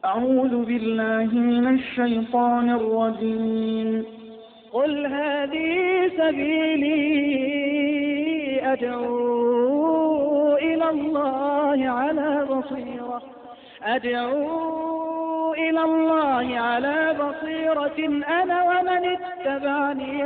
أعوذ بالله من الشيطان الرجيم. قل هذه سبيلي أدعو إلى الله على بصيرة أنا ومن اتبعني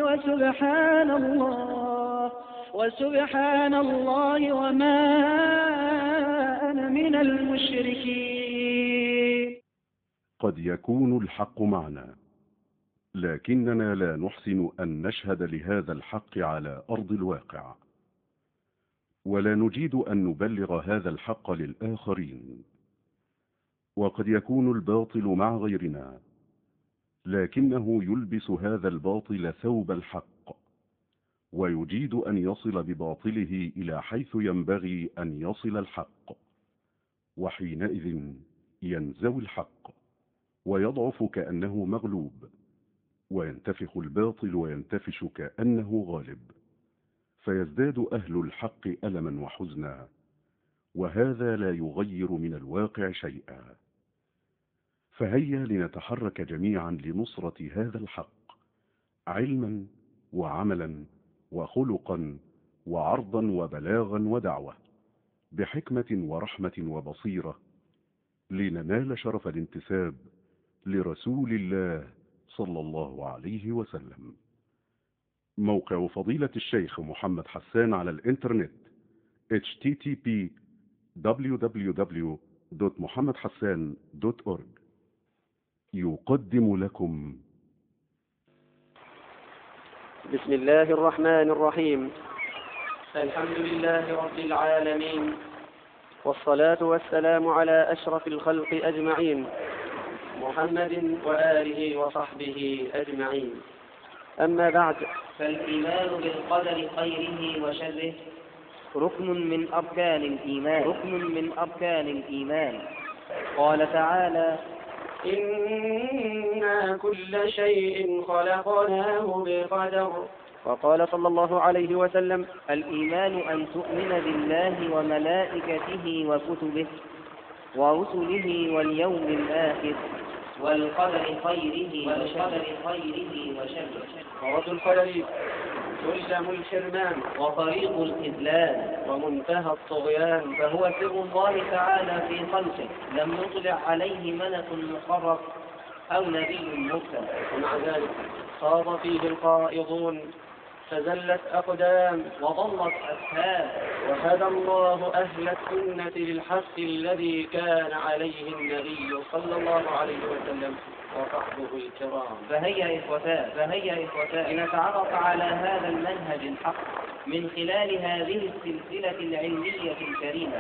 وسبحان الله وما أنا من المشركين. قد يكون الحق معنا، لكننا لا نحسن أن نشهد لهذا الحق على أرض الواقع، ولا نجيد أن نبلغ هذا الحق للآخرين. وقد يكون الباطل مع غيرنا، لكنه يلبس هذا الباطل ثوب الحق، ويجيد أن يصل بباطله إلى حيث ينبغي أن يصل الحق، وحينئذ ينزوي الحق ويضعف كأنه مغلوب، وينتفخ الباطل وينتفش كأنه غالب، فيزداد أهل الحق ألما وحزنا، وهذا لا يغير من الواقع شيئا. فهيا لنتحرك جميعا لنصرة هذا الحق، علما وعملا وخلقا وعرضا وبلاغا ودعوة، بحكمة ورحمة وبصيرة، لننال شرف الانتساب لرسول الله صلى الله عليه وسلم. موقع فضيلة الشيخ محمد حسان على الإنترنت http://www.muhammadhassan.org يقدم لكم. بسم الله الرحمن الرحيم. الحمد لله رب العالمين، والصلاة والسلام على أشرف الخلق أجمعين، محمد وآله وصحبه أجمعين. أما بعد، فالإيمان بالقدر خيره وشره ركن من أركان الإيمان. قال تعالى: إنا كل شيء خلقناه بقدر. وقال صلى الله عليه وسلم: الإيمان أن تؤمن بالله وملائكته وكتبه ورسله واليوم الآخر والقدر خيره وشره. ورد القدر سلم الحرمان وطريق الخذلان ومنتهى الطغيان، فهو سر الله تعالى في خلقه لم يطلع عليه ملك مقرب أو نبي مرسل، ومع ذلك خاض فيه القائضون، فزلت أقدام وضلت أسهام، وهدى الله أهل السنة للحق الذي كان عليه النبي صلى الله عليه وسلم وصحبه الكرام. فهيا إخوتاه لنتعرف على هذا المنهج الحق من خلال هذه السلسلة العلمية الكريمة،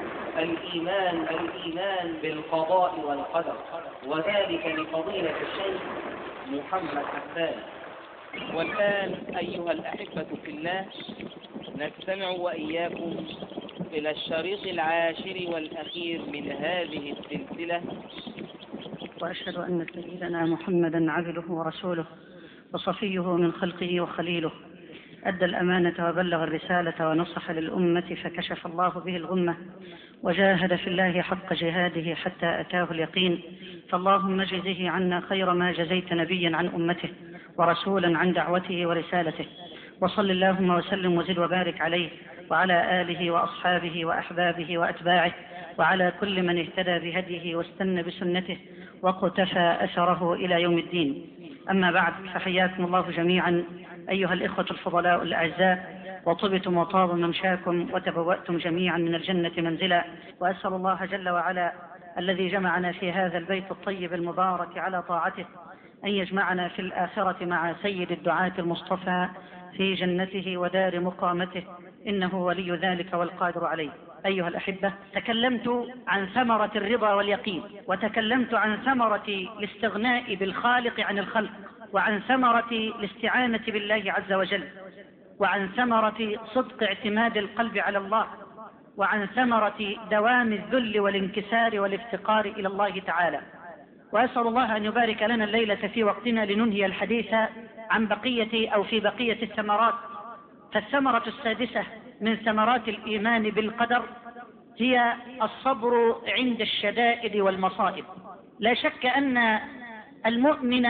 الإيمان بالقضاء والقدر، وذلك لفضيلة الشيخ محمد حسان. والآن أيها الأحبة في الله، نستمع وإياكم إلى الشريط العاشر والأخير من هذه السلسلة. وأشهد أن سيدنا محمدا عبده ورسوله وصفيه من خلقه وخليله، أدى الأمانة وبلغ الرسالة ونصح للأمة، فكشف الله به الغمة، وجاهد في الله حق جهاده حتى أتاه اليقين. فاللهم اجزه عنا خير ما جزيت نبيا عن أمته ورسولا عن دعوته ورسالته. وصل اللهم وسلم وزد وبارك عليه وعلى آله وأصحابه وأحبابه وأتباعه، وعلى كل من اهتدى بهديه واستنى بسنته وقتفى أثره إلى يوم الدين. أما بعد، فحياكم الله جميعا أيها الإخوة الفضلاء الأعزاء، وطبتم وطاب ممشاكم وتبوأتم جميعا من الجنة منزلا. وأسأل الله جل وعلا الذي جمعنا في هذا البيت الطيب المبارك على طاعته أن يجمعنا في الآخرة مع سيد الدعاة المصطفى في جنته ودار مقامته، إنه ولي ذلك والقادر عليه. أيها الأحبة، تكلمت عن ثمرة الرضا واليقين، وتكلمت عن ثمرة الاستغناء بالخالق عن الخلق، وعن ثمرة الاستعانة بالله عز وجل، وعن ثمرة صدق اعتماد القلب على الله، وعن ثمرة دوام الذل والانكسار والافتقار إلى الله تعالى. وأسأل الله أن يبارك لنا الليلة في وقتنا لننهي الحديث عن في بقية الثمرات. فالثمرة السادسة من ثمرات الإيمان بالقدر هي الصبر عند الشدائد والمصائب. لا شك أن المؤمن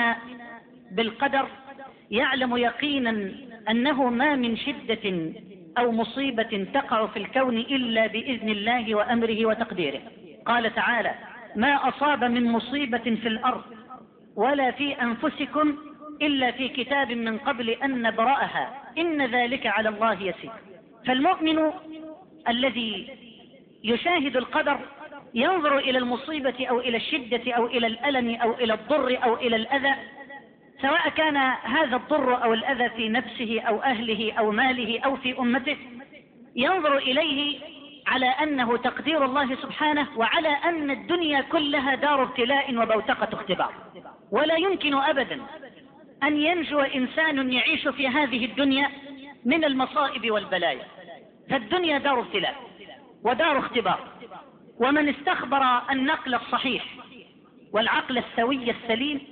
بالقدر يعلم يقينا أنه ما من شدة أو مصيبة تقع في الكون إلا بإذن الله وأمره وتقديره. قال تعالى: ما أصاب من مصيبة في الأرض ولا في أنفسكم إلا في كتاب من قبل أن نبرأها إن ذلك على الله يسير. فالمؤمن الذي يشاهد القدر ينظر إلى المصيبة أو إلى الشدة أو إلى الألم أو إلى الضر أو إلى الأذى، سواء كان هذا الضر أو الأذى في نفسه أو أهله أو ماله أو في أمته، ينظر إليه على أنه تقدير الله سبحانه، وعلى أن الدنيا كلها دار ابتلاء وبوتقة اختبار، ولا يمكن أبدا أن ينجو إنسان يعيش في هذه الدنيا من المصائب والبلايا. فالدنيا دار ابتلاء ودار اختبار، ومن استخبر النقل الصحيح والعقل السوي السليم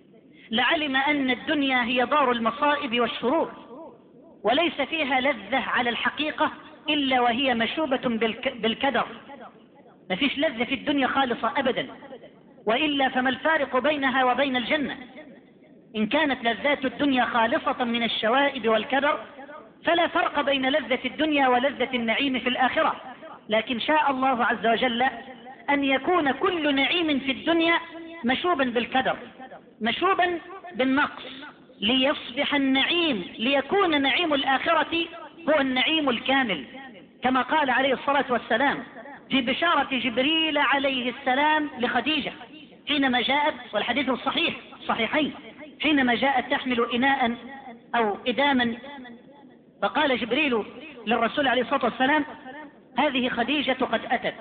لعلم أن الدنيا هي دار المصائب والشرور، وليس فيها لذة على الحقيقة إلا وهي مشوبة بالكدر. ما فيش لذة في الدنيا خالصة أبدا، وإلا فما الفارق بينها وبين الجنة؟ إن كانت لذات الدنيا خالصة من الشوائب والكدر فلا فرق بين لذة الدنيا ولذة النعيم في الآخرة. لكن شاء الله عز وجل أن يكون كل نعيم في الدنيا مشوبا بالكدر، مشوبا بالنقص، ليصبح النعيم، ليكون نعيم الآخرة هو النعيم الكامل، كما قال عليه الصلاة والسلام في بشارة جبريل عليه السلام لخديجة حينما جاءت، والحديث الصحيح صحيحين، حينما جاءت تحمل إناء أو إداما، فقال جبريل للرسول عليه الصلاة والسلام: هذه خديجة قد أتت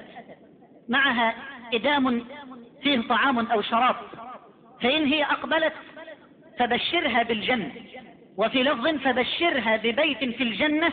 معها إدام فيه طعام أو شراب، فإن هي أقبلت فبشرها بالجنة. وفي لفظ: فبشرها ببيت في الجنة،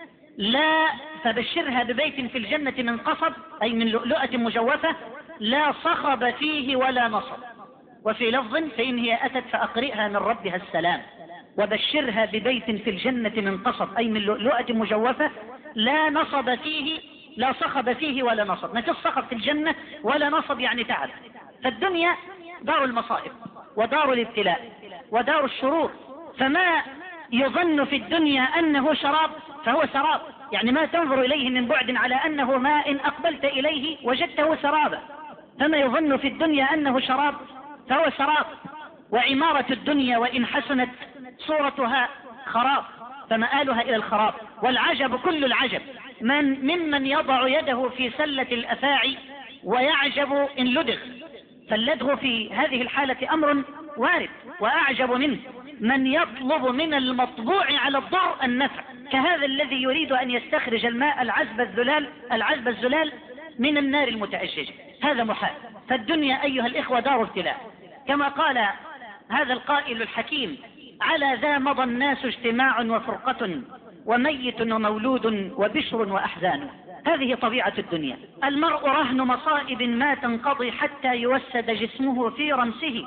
لا فبشرها ببيت في الجنة من قصب، أي من لؤلؤة مجوفة، لا صخب فيه ولا نصب. وفي لفظ: فإن هي أتت فأقرئها من ربها السلام. وبشرها ببيت في الجنة من قصب، أي من لؤلؤة مجوفة، لا نصب فيه، لا صخب فيه ولا نصب. ما فيش صخب في الجنة ولا نصب يعني تعب. فالدنيا دار المصائب ودار الابتلاء ودار الشرور، فما يظن في الدنيا أنه شراب فهو سراب، يعني ما تنظر إليه من بعد على أنه ماء، إن أقبلت إليه وجدته سرابا. فما يظن في الدنيا أنه شراب فهو سراب. وعمارة الدنيا وإن حسنت صورتها خراب، فمآلها إلى الخراب. والعجب كل العجب ممن يضع يده في سلة الأفاعي ويعجب إن لدغ. فاللدغ في هذه الحالة أمر وارد، وأعجب منه من يطلب من المطبوع على الضر النفع، كهذا الذي يريد أن يستخرج الماء العذب الزلال من النار المتأججة. هذا محال. فالدنيا أيها الإخوة دار ابتلاء، كما قال هذا القائل الحكيم: على ذا مضى الناس اجتماع وفرقة، وميت ومولود وبشر وأحزان. هذه طبيعة الدنيا. المرء رهن مصائب ما تنقضي حتى يوسد جسمه في رمسه،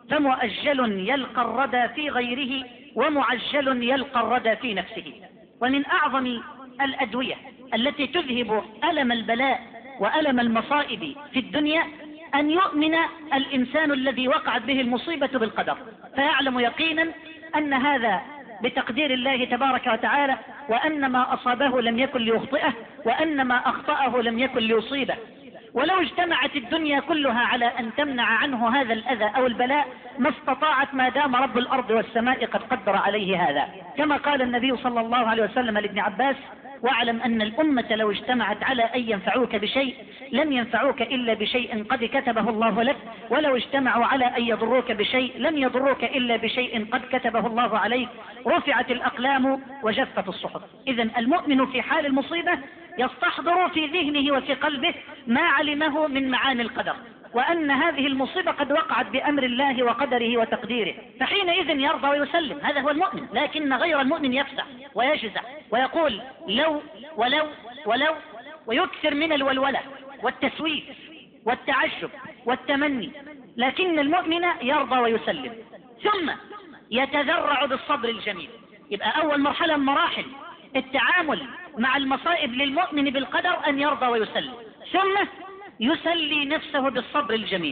فمؤجل يلقى الردى في غيره ومعجل يلقى الردى في نفسه. ومن أعظم الأدوية التي تذهب ألم البلاء وألم المصائب في الدنيا أن يؤمن الإنسان الذي وقعت به المصيبة بالقدر، فيعلم يقينا أن هذا بتقدير الله تبارك وتعالى، وأن ما أصابه لم يكن ليخطئه، وأن ما أخطأه لم يكن ليصيبه. ولو اجتمعت الدنيا كلها على أن تمنع عنه هذا الأذى أو البلاء ما استطاعت، ما دام رب الأرض والسماء قد قدر عليه هذا. كما قال النبي صلى الله عليه وسلم لابن عباس: واعلم أن الأمة لو اجتمعت على أن ينفعوك بشيء لم ينفعوك إلا بشيء قد كتبه الله لك، ولو اجتمعوا على أن يضروك بشيء لم يضروك إلا بشيء قد كتبه الله عليك. رفعت الأقلام وجفت الصحف. إذن المؤمن في حال المصيبة يستحضر في ذهنه وفي قلبه ما علمه من معاني القدر، وأن هذه المصيبة قد وقعت بأمر الله وقدره وتقديره، فحينئذ يرضى ويسلم. هذا هو المؤمن. لكن غير المؤمن يفزع ويجزع ويقول لو ولو ولو، ويكثر من الولولة والتسويف والتعجب والتمني. لكن المؤمن يرضى ويسلم، ثم يتذرع بالصبر الجميل. يبقى أول مرحلة من مراحل التعامل مع المصائب للمؤمن بالقدر أن يرضى ويسلم، ثم يسلي نفسه بالصبر الجميل،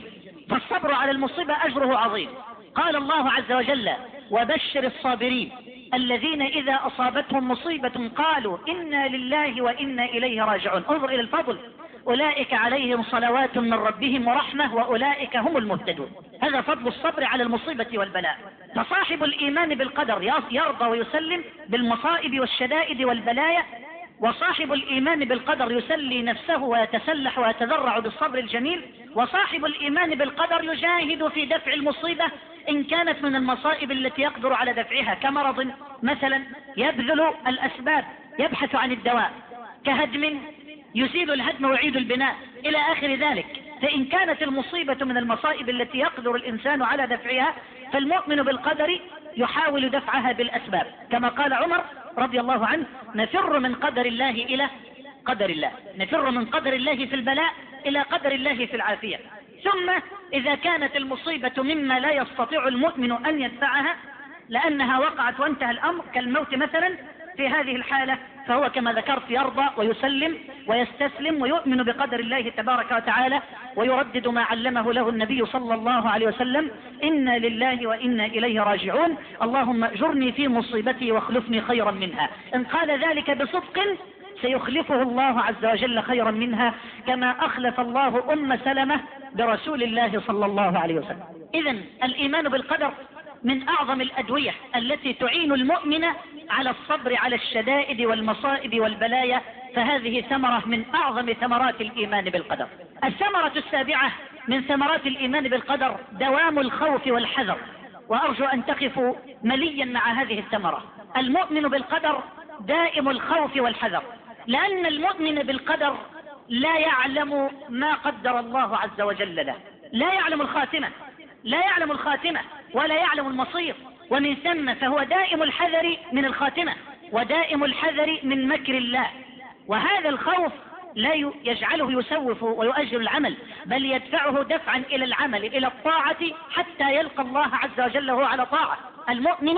فالصبر على المصيبة أجره عظيم. قال الله عز وجل: وبشر الصابرين الذين إذا أصابتهم مصيبة قالوا إنا لله وإنا إليه راجعون. انظر إلى الفضل: أولئك عليهم صلوات من ربهم ورحمة وأولئك هم المهتدون. هذا فضل الصبر على المصيبة والبلاء. فصاحب الإيمان بالقدر يرضى ويسلم بالمصائب والشدائد والبلايا، وصاحب الإيمان بالقدر يسلي نفسه ويتسلح ويتذرع بالصبر الجميل، وصاحب الإيمان بالقدر يجاهد في دفع المصيبة إن كانت من المصائب التي يقدر على دفعها، كمرض مثلا يبذل الأسباب، يبحث عن الدواء، كهدم يزيل الهدم ويعيد البناء إلى آخر ذلك. فإن كانت المصيبة من المصائب التي يقدر الإنسان على دفعها، فالمؤمن بالقدر يحاول دفعها بالأسباب، كما قال عمر رضي الله عنه: نفر من قدر الله إلى قدر الله، نفر من قدر الله في البلاء إلى قدر الله في العافية. ثم إذا كانت المصيبة مما لا يستطيع المؤمن أن يدفعها لأنها وقعت وانتهى الأمر، كالموت مثلا، في هذه الحالة فهو كما ذكرت يرضى ويسلم ويستسلم ويؤمن بقدر الله تبارك وتعالى، ويردد ما علمه له النبي صلى الله عليه وسلم: إنا لله وإنا إليه راجعون، اللهم اجرني في مصيبتي واخلفني خيرا منها. إن قال ذلك بصدق سيخلفه الله عز وجل خيرا منها، كما أخلف الله أم سلمة برسول الله صلى الله عليه وسلم. إذن الإيمان بالقدر من أعظم الأدوية التي تعين المؤمن على الصبر على الشدائد والمصائب والبلايا، فهذه ثمرة من أعظم ثمرات الإيمان بالقدر. الثمرة السابعة من ثمرات الإيمان بالقدر دوام الخوف والحذر، وأرجو أن تقفوا مليا مع هذه الثمرة. المؤمن بالقدر دائم الخوف والحذر، لأن المؤمن بالقدر لا يعلم ما قدر الله عز وجل له، لا يعلم الخاتمة، لا يعلم الخاتمة ولا يعلم المصير، ومن ثم فهو دائم الحذر من الخاتمة ودائم الحذر من مكر الله. وهذا الخوف لا يجعله يسوف ويؤجل العمل، بل يدفعه دفعا إلى العمل، إلى الطاعة، حتى يلقى الله عز وجل وهو على طاعة. المؤمن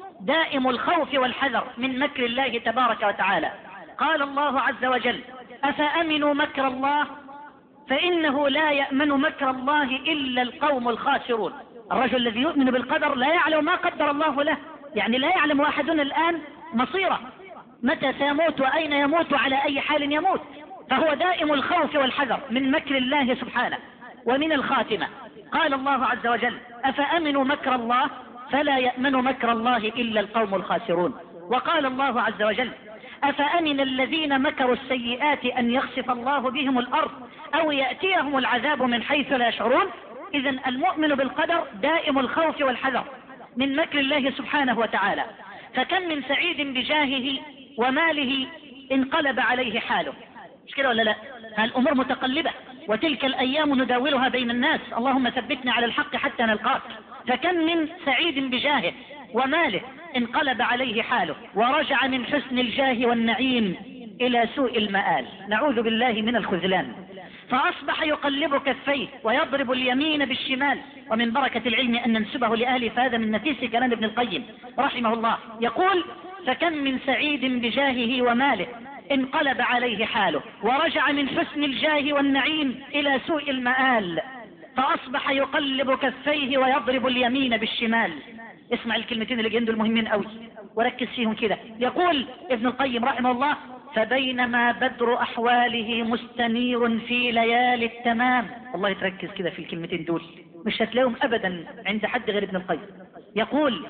دائم الخوف والحذر من مكر الله تبارك وتعالى. قال الله عز وجل: أفأمنوا مكر الله فإنه لا يأمن مكر الله إلا القوم الخاسرون. الرجل الذي يؤمن بالقدر لا يعلم ما قدر الله له، يعني لا يعلم أحدنا الآن مصيره، متى سيموت وأين يموت وعلى أي حال يموت، فهو دائم الخوف والحذر من مكر الله سبحانه ومن الخاتمة. قال الله عز وجل: أفأمنوا مكر الله فلا يأمن مكر الله إلا القوم الخاسرون. وقال الله عز وجل: أفأمن الذين مكروا السيئات أن يخسف الله بهم الأرض أو يأتيهم العذاب من حيث لا يشعرون. إذن المؤمن بالقدر دائم الخوف والحذر من مكر الله سبحانه وتعالى. فكم من سعيد بجاهه وماله انقلب عليه حاله، مش كده ولا لا؟ الأمور متقلبة، وتلك الأيام نداولها بين الناس، اللهم ثبتنا على الحق حتى نلقاك. فكم من سعيد بجاهه وماله انقلب عليه حاله، ورجع من حسن الجاه والنعيم إلى سوء المآل، نعوذ بالله من الخذلان. فأصبح يقلب كفيه ويضرب اليمين بالشمال. ومن بركة العلم أن ننسبه لأهله، فهذا من نفيس كلام ابن القيم رحمه الله. يقول: فكم من سعيد بجاهه وماله انقلب عليه حاله، ورجع من حسن الجاه والنعيم إلى سوء المآل، فأصبح يقلب كفيه ويضرب اليمين بالشمال. اسمع الكلمتين اللي جندوا المهمين قوي وركز فيهم كده. يقول ابن القيم رحمه الله: فبينما بدر أحواله مستنير في ليالي التمام. الله يتركز كده في الكلمتين دول، مش هتلاقيهم أبدا عند حد غير ابن القيم. يقول: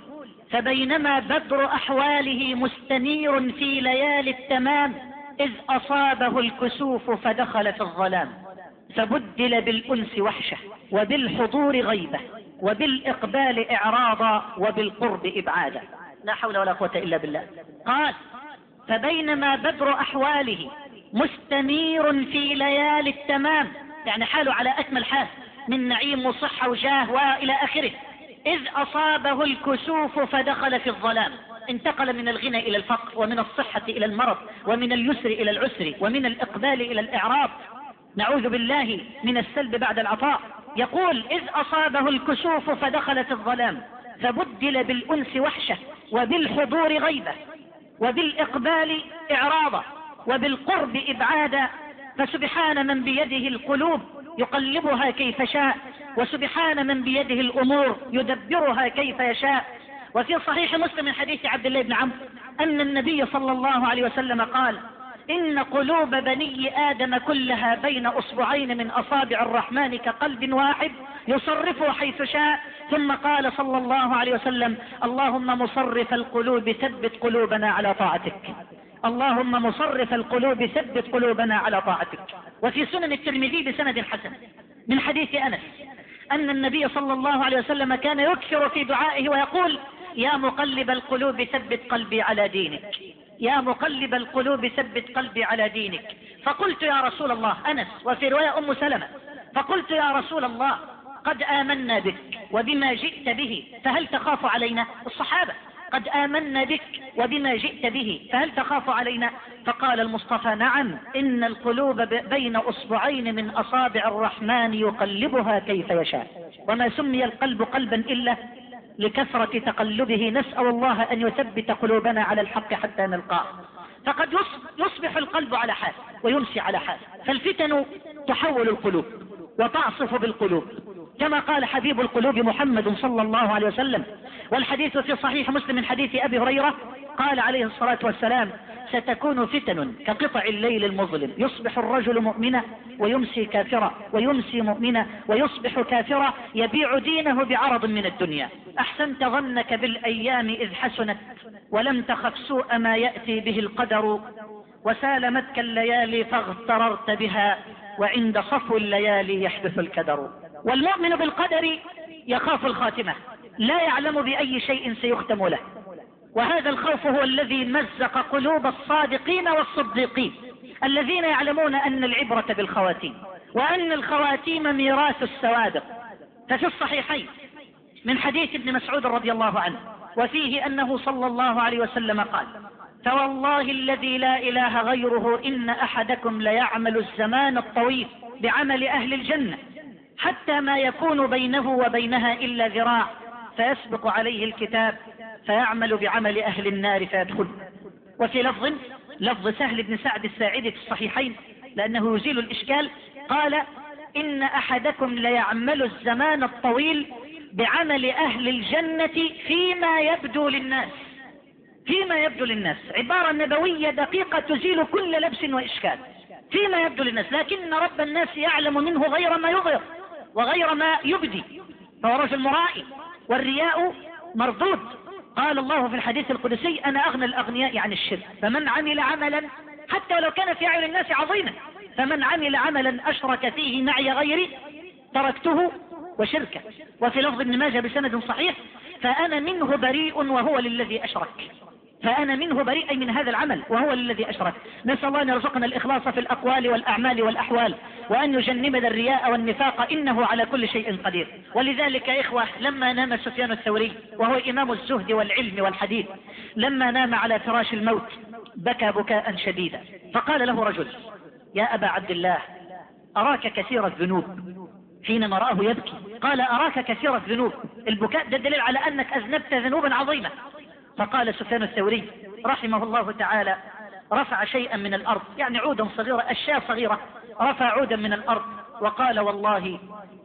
فبينما بدر أحواله مستنير في ليالي التمام إذ أصابه الكسوف فدخل في الظلام، فبدل بالأنس وحشة وبالحضور غيبة وبالإقبال إعراضا وبالقرب إبعادا. لا حول ولا قوة إلا بالله. قال: فبينما بدر أحواله مستنير في ليالي التمام، يعني حاله على أكمل حال من نعيم وصحة وجاه وإلى آخره، إذ أصابه الكسوف فدخل في الظلام، انتقل من الغنى إلى الفقر، ومن الصحة إلى المرض، ومن اليسر إلى العسر، ومن الإقبال إلى الإعراض، نعوذ بالله من السلب بعد العطاء. يقول: إذ أصابه الكسوف فدخل في الظلام فبدل بالأنس وحشة وبالحضور غيبة وبالإقبال إعراضا وبالقرب إبعادا، فسبحان من بيده القلوب يقلبها كيف شاء، وسبحان من بيده الأمور يدبرها كيف يشاء. وفي صحيح مسلم من حديث عبد الله بن عمرو أن النبي صلى الله عليه وسلم قال إن قلوب بني آدم كلها بين أصبعين من أصابع الرحمن كقلب واحد يصرفه حيث شاء. ثم قال صلى الله عليه وسلم اللهم مصرف القلوب ثبت قلوبنا على طاعتك. اللهم مصرف القلوب ثبت قلوبنا على طاعتك. وفي سنن الترمذي بسند حسن من حديث أنس أن النبي صلى الله عليه وسلم كان يكثر في دعائه ويقول يا مقلب القلوب ثبت قلبي على دينك، يا مقلب القلوب ثبت قلبي على دينك. فقلت يا رسول الله، أنس وفي رواية أم سلمة، فقلت يا رسول الله قد آمنا بك وبما جئت به فهل تخاف علينا؟ الصحابة قد آمنا بك وبما جئت به فهل تخاف علينا؟ فقال المصطفى نعم إن القلوب بين أصبعين من أصابع الرحمن يقلبها كيف يشاء. وما سمي القلب قلبا إلا لكثرة تقلبه. نسأل الله أن يثبت قلوبنا على الحق حتى نلقاه. فقد يصبح القلب على حال ويمسي على حال، فالفتن تحول القلوب وتعصف بالقلوب كما قال حبيب القلوب محمد صلى الله عليه وسلم. والحديث في صحيح مسلم من حديث أبي هريرة قال عليه الصلاة والسلام ستكون فتن كقطع الليل المظلم يصبح الرجل مؤمنا ويمسي كافرا ويمسي مؤمنا ويصبح كافرا يبيع دينه بعرض من الدنيا. أحسنت ظنك بالأيام إذ حسنت ولم تخف سوء ما يأتي به القدر وسالمتك الليالي فاغتررت بها وعند صفو الليالي يحدث الكدر. والمؤمن بالقدر يخاف الخاتمة، لا يعلم بأي شيء سيختم له، وهذا الخوف هو الذي مزق قلوب الصادقين والصديقين الذين يعلمون أن العبرة بالخواتيم وأن الخواتيم ميراث السوابق. ففي الصحيحين من حديث ابن مسعود رضي الله عنه وفيه أنه صلى الله عليه وسلم قال فوالله الذي لا إله غيره إن أحدكم ليعمل الزمان الطويل بعمل أهل الجنة حتى ما يكون بينه وبينها إلا ذراع فيسبق عليه الكتاب فيعمل بعمل أهل النار فيدخل. وفي لفظ سهل بن سعد الساعدي في الصحيحين لأنه يزيل الإشكال قال إن أحدكم ليعمل الزمان الطويل بعمل أهل الجنة فيما يبدو للناس. فيما يبدو للناس عبارة نبوية دقيقة تزيل كل لبس وإشكال. فيما يبدو للناس لكن رب الناس يعلم منه غير ما يظهر وغير ما يبدي، فهو رجل مرائي والرياء مردود. قال الله في الحديث القدسي أنا أغنى الأغنياء عن الشرك، فمن عمل عملا حتى ولو كان في أعين الناس عظيما فمن عمل عملا أشرك فيه معي غيري تركته وشركه. وفي لفظ ابن ماجه بسند صحيح فأنا منه بريء وهو للذي أشرك، فأنا منه بريء من هذا العمل وهو الذي أشرك. نسأل الله أن يرزقنا الإخلاص في الأقوال والأعمال والأحوال وأن يجنبنا الرياء والنفاق إنه على كل شيء قدير. ولذلك يا إخوة لما نام سفيان الثوري وهو إمام الزهد والعلم والحديث لما نام على فراش الموت بكى بكاء شديدا فقال له رجل يا أبا عبد الله أراك كثير الذنوب. حينما رآه يبكي قال أراك كثير الذنوب، البكاء ده دليل على أنك أذنبت ذنوبا عظيمة. فقال سفيان الثوري رحمه الله تعالى رفع شيئا من الأرض يعني عودا صغيرة أشياء صغيرة، رفع عودا من الأرض وقال والله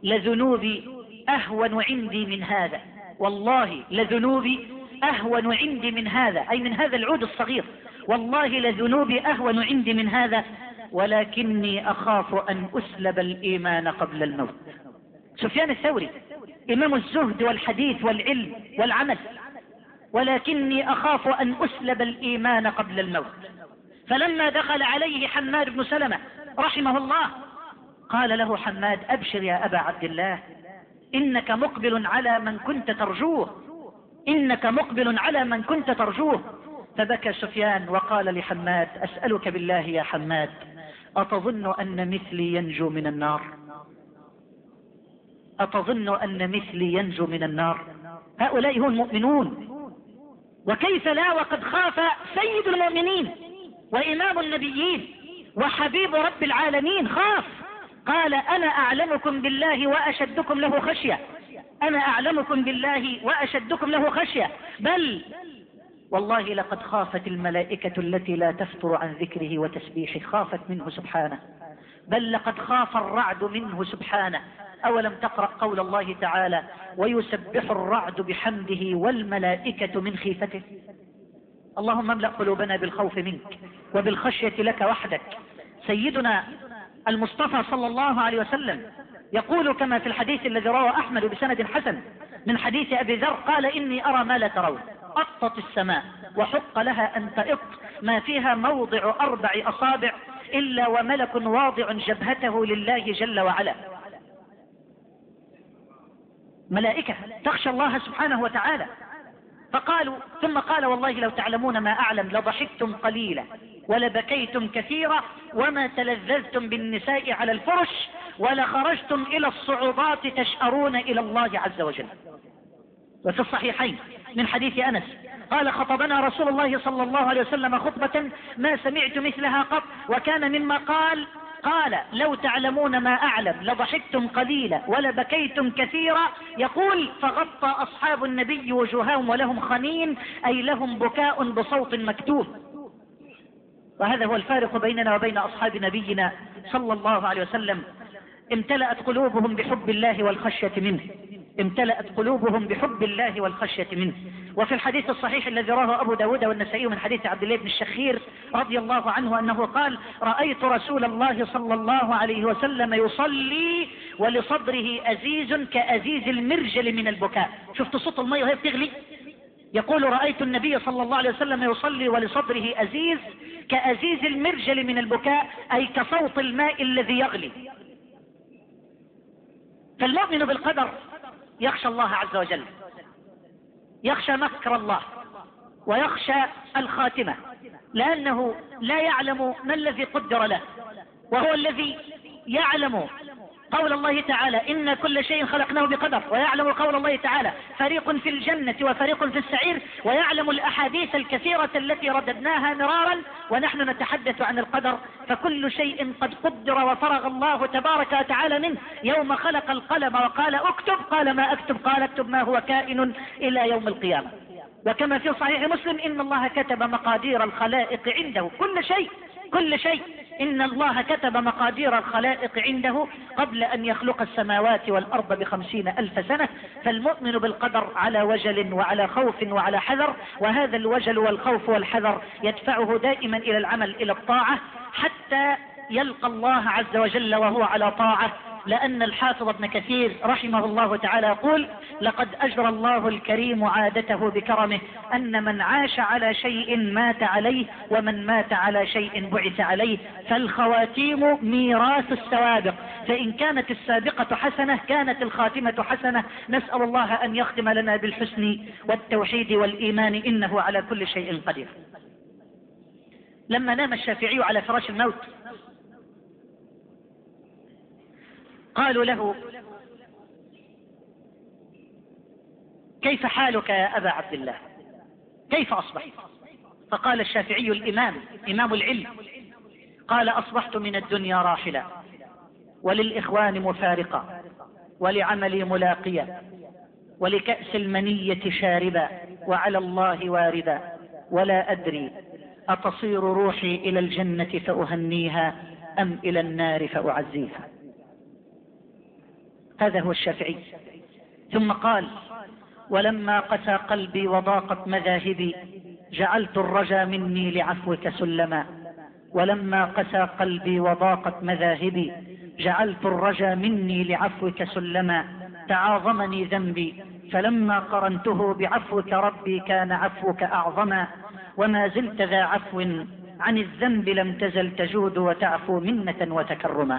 لذنوبي أهون عندي من هذا، والله لذنوبي أهون عندي من هذا أي من هذا العود الصغير، والله لذنوبي أهون عندي من هذا ولكني أخاف أن أسلب الإيمان قبل الموت. سفيان الثوري إمام الزهد والحديث والعلم والعمل، ولكني أخاف أن أسلب الإيمان قبل الموت. فلما دخل عليه حماد بن سلمة رحمه الله قال له حماد أبشر يا أبا عبد الله إنك مقبل على من كنت ترجوه، إنك مقبل على من كنت ترجوه. فبكى سفيان وقال لحماد أسألك بالله يا حماد أتظن أن مثلي ينجو من النار؟ أتظن أن مثلي ينجو من النار؟ هؤلاء هم المؤمنون، وكيف لا وقد خاف سيد المؤمنين وإمام النبيين وحبيب رب العالمين خاف. قال أنا أعلمكم بالله وأشدكم له خشية، أنا أعلمكم بالله وأشدكم له خشية، بل والله لقد خافت الملائكة التي لا تفتر عن ذكره وتسبيحه خافت منه سبحانه، بل لقد خاف الرعد منه سبحانه أولم تقرأ قول الله تعالى ويسبح الرعد بحمده والملائكة من خيفته؟ اللهم املأ قلوبنا بالخوف منك وبالخشية لك وحدك. سيدنا المصطفى صلى الله عليه وسلم يقول كما في الحديث الذي رواه أحمد بسند حسن من حديث أبي ذر قال إني أرى ما لا ترون، أطت السماء وحق لها أن تئط ما فيها موضع 4 أصابع إلا وملك واضع جبهته لله جل وعلا. ملائكة تخشى الله سبحانه وتعالى. فقالوا ثم قال والله لو تعلمون ما أعلم لضحكتم قليلا ولبكيتم كثيرا وما تلذذتم بالنساء على الفرش ولخرجتم إلى الصعوبات تشأرون إلى الله عز وجل. وفي الصحيحين من حديث أنس قال خطبنا رسول الله صلى الله عليه وسلم خطبة ما سمعت مثلها قط وكان مما قال لو تعلمون ما أعلم لضحكتم قليلا ولبكيتم كثيرا. يقول فغطى أصحاب النبي وجوههم ولهم خنين أي لهم بكاء بصوت مكتوب. وهذا هو الفارق بيننا وبين أصحاب نبينا صلى الله عليه وسلم. امتلأت قلوبهم بحب الله والخشية منه، امتلأت قلوبهم بحب الله والخشية منه. وفي الحديث الصحيح الذي رواه أبو داود والنسائي من حديث عبد الله بن الشخير رضي الله عنه أنه قال رأيت رسول الله صلى الله عليه وسلم يصلي ولصدره أزيز كأزيز المرجل من البكاء. شفت صوت المية وهي بتغلي؟ يقول رأيت النبي صلى الله عليه وسلم يصلي ولصدره أزيز كأزيز المرجل من البكاء أي كصوت الماء الذي يغلي. فالمؤمن بالقدر يخشى الله عز وجل، يخشى مكر الله ويخشى الخاتمة، لأنه لا يعلم ما الذي قدر له، وهو الذي يعلم قول الله تعالى إن كل شيء خلقناه بقدر، ويعلم قول الله تعالى فريق في الجنة وفريق في السعير، ويعلم الأحاديث الكثيرة التي رددناها مرارا ونحن نتحدث عن القدر. فكل شيء قد قدر وفرغ الله تبارك وتعالى منه يوم خلق القلم وقال اكتب قال ما اكتب قال اكتب ما هو كائن إلى يوم القيامة. وكما في صحيح مسلم إن الله كتب مقادير الخلائق عنده كل شيء إن الله كتب مقادير الخلائق عنده قبل أن يخلق السماوات والأرض ب50,000 سنة. فالمؤمن بالقدر على وجل وعلى خوف وعلى حذر، وهذا الوجل والخوف والحذر يدفعه دائما إلى العمل إلى الطاعة حتى يلقى الله عز وجل وهو على طاعة. لأن الحافظ ابن كثير رحمه الله تعالى يقول لقد أجرى الله الكريم عادته بكرمه أن من عاش على شيء مات عليه ومن مات على شيء بعث عليه. فالخواتيم ميراث السوابق، فإن كانت السابقة حسنة كانت الخاتمة حسنة. نسأل الله أن يختم لنا بالحسن والتوحيد والإيمان إنه على كل شيء قدير. لما نام الشافعي على فراش الموت قالوا له كيف حالك يا أبا عبد الله، كيف أصبحت؟ فقال الشافعي الإمام إمام العلم قال أصبحت من الدنيا راحلا وللإخوان مفارقا ولعملي ملاقيا ولكأس المنية شاربا وعلى الله واردا ولا أدري أتصير روحي إلى الجنة فأهنيها أم إلى النار فأعزيها. هذا هو الشافعي. ثم قال ولما قسى قلبي وضاقت مذاهبي جعلت الرجا مني لعفوك سلما. ولما قسى قلبي وضاقت مذاهبي جعلت الرجا مني لعفوك سلما. تعاظمني ذنبي فلما قرنته بعفوك ربي كان عفوك أعظما. وما زلت ذا عفو عن الذنب لم تزل تجود وتعفو منة وتكرما.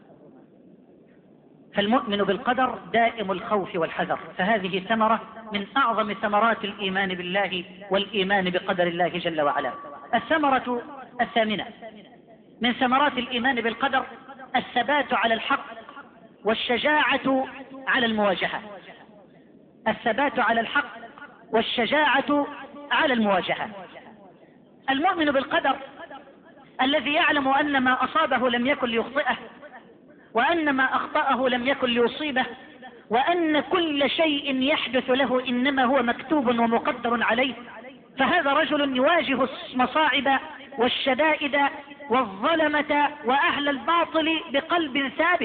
فالمؤمن بالقدر دائم الخوف والحذر، فهذه ثمرة من أعظم ثمرات الإيمان بالله والإيمان بقدر الله جل وعلا. الثمرة الثامنة من ثمرات الإيمان بالقدر الثبات على الحق والشجاعة على المواجهة. الثبات على الحق والشجاعة على المواجهة. المؤمن بالقدر الذي يعلم أن ما أصابه لم يكن ليخطئه وأن ما أخطأه لم يكن ليصيبه وأن كل شيء يحدث له إنما هو مكتوب ومقدر عليه. فهذا رجل يواجه المصاعب والشدائد والظلمة وأهل الباطل بقلب ثابت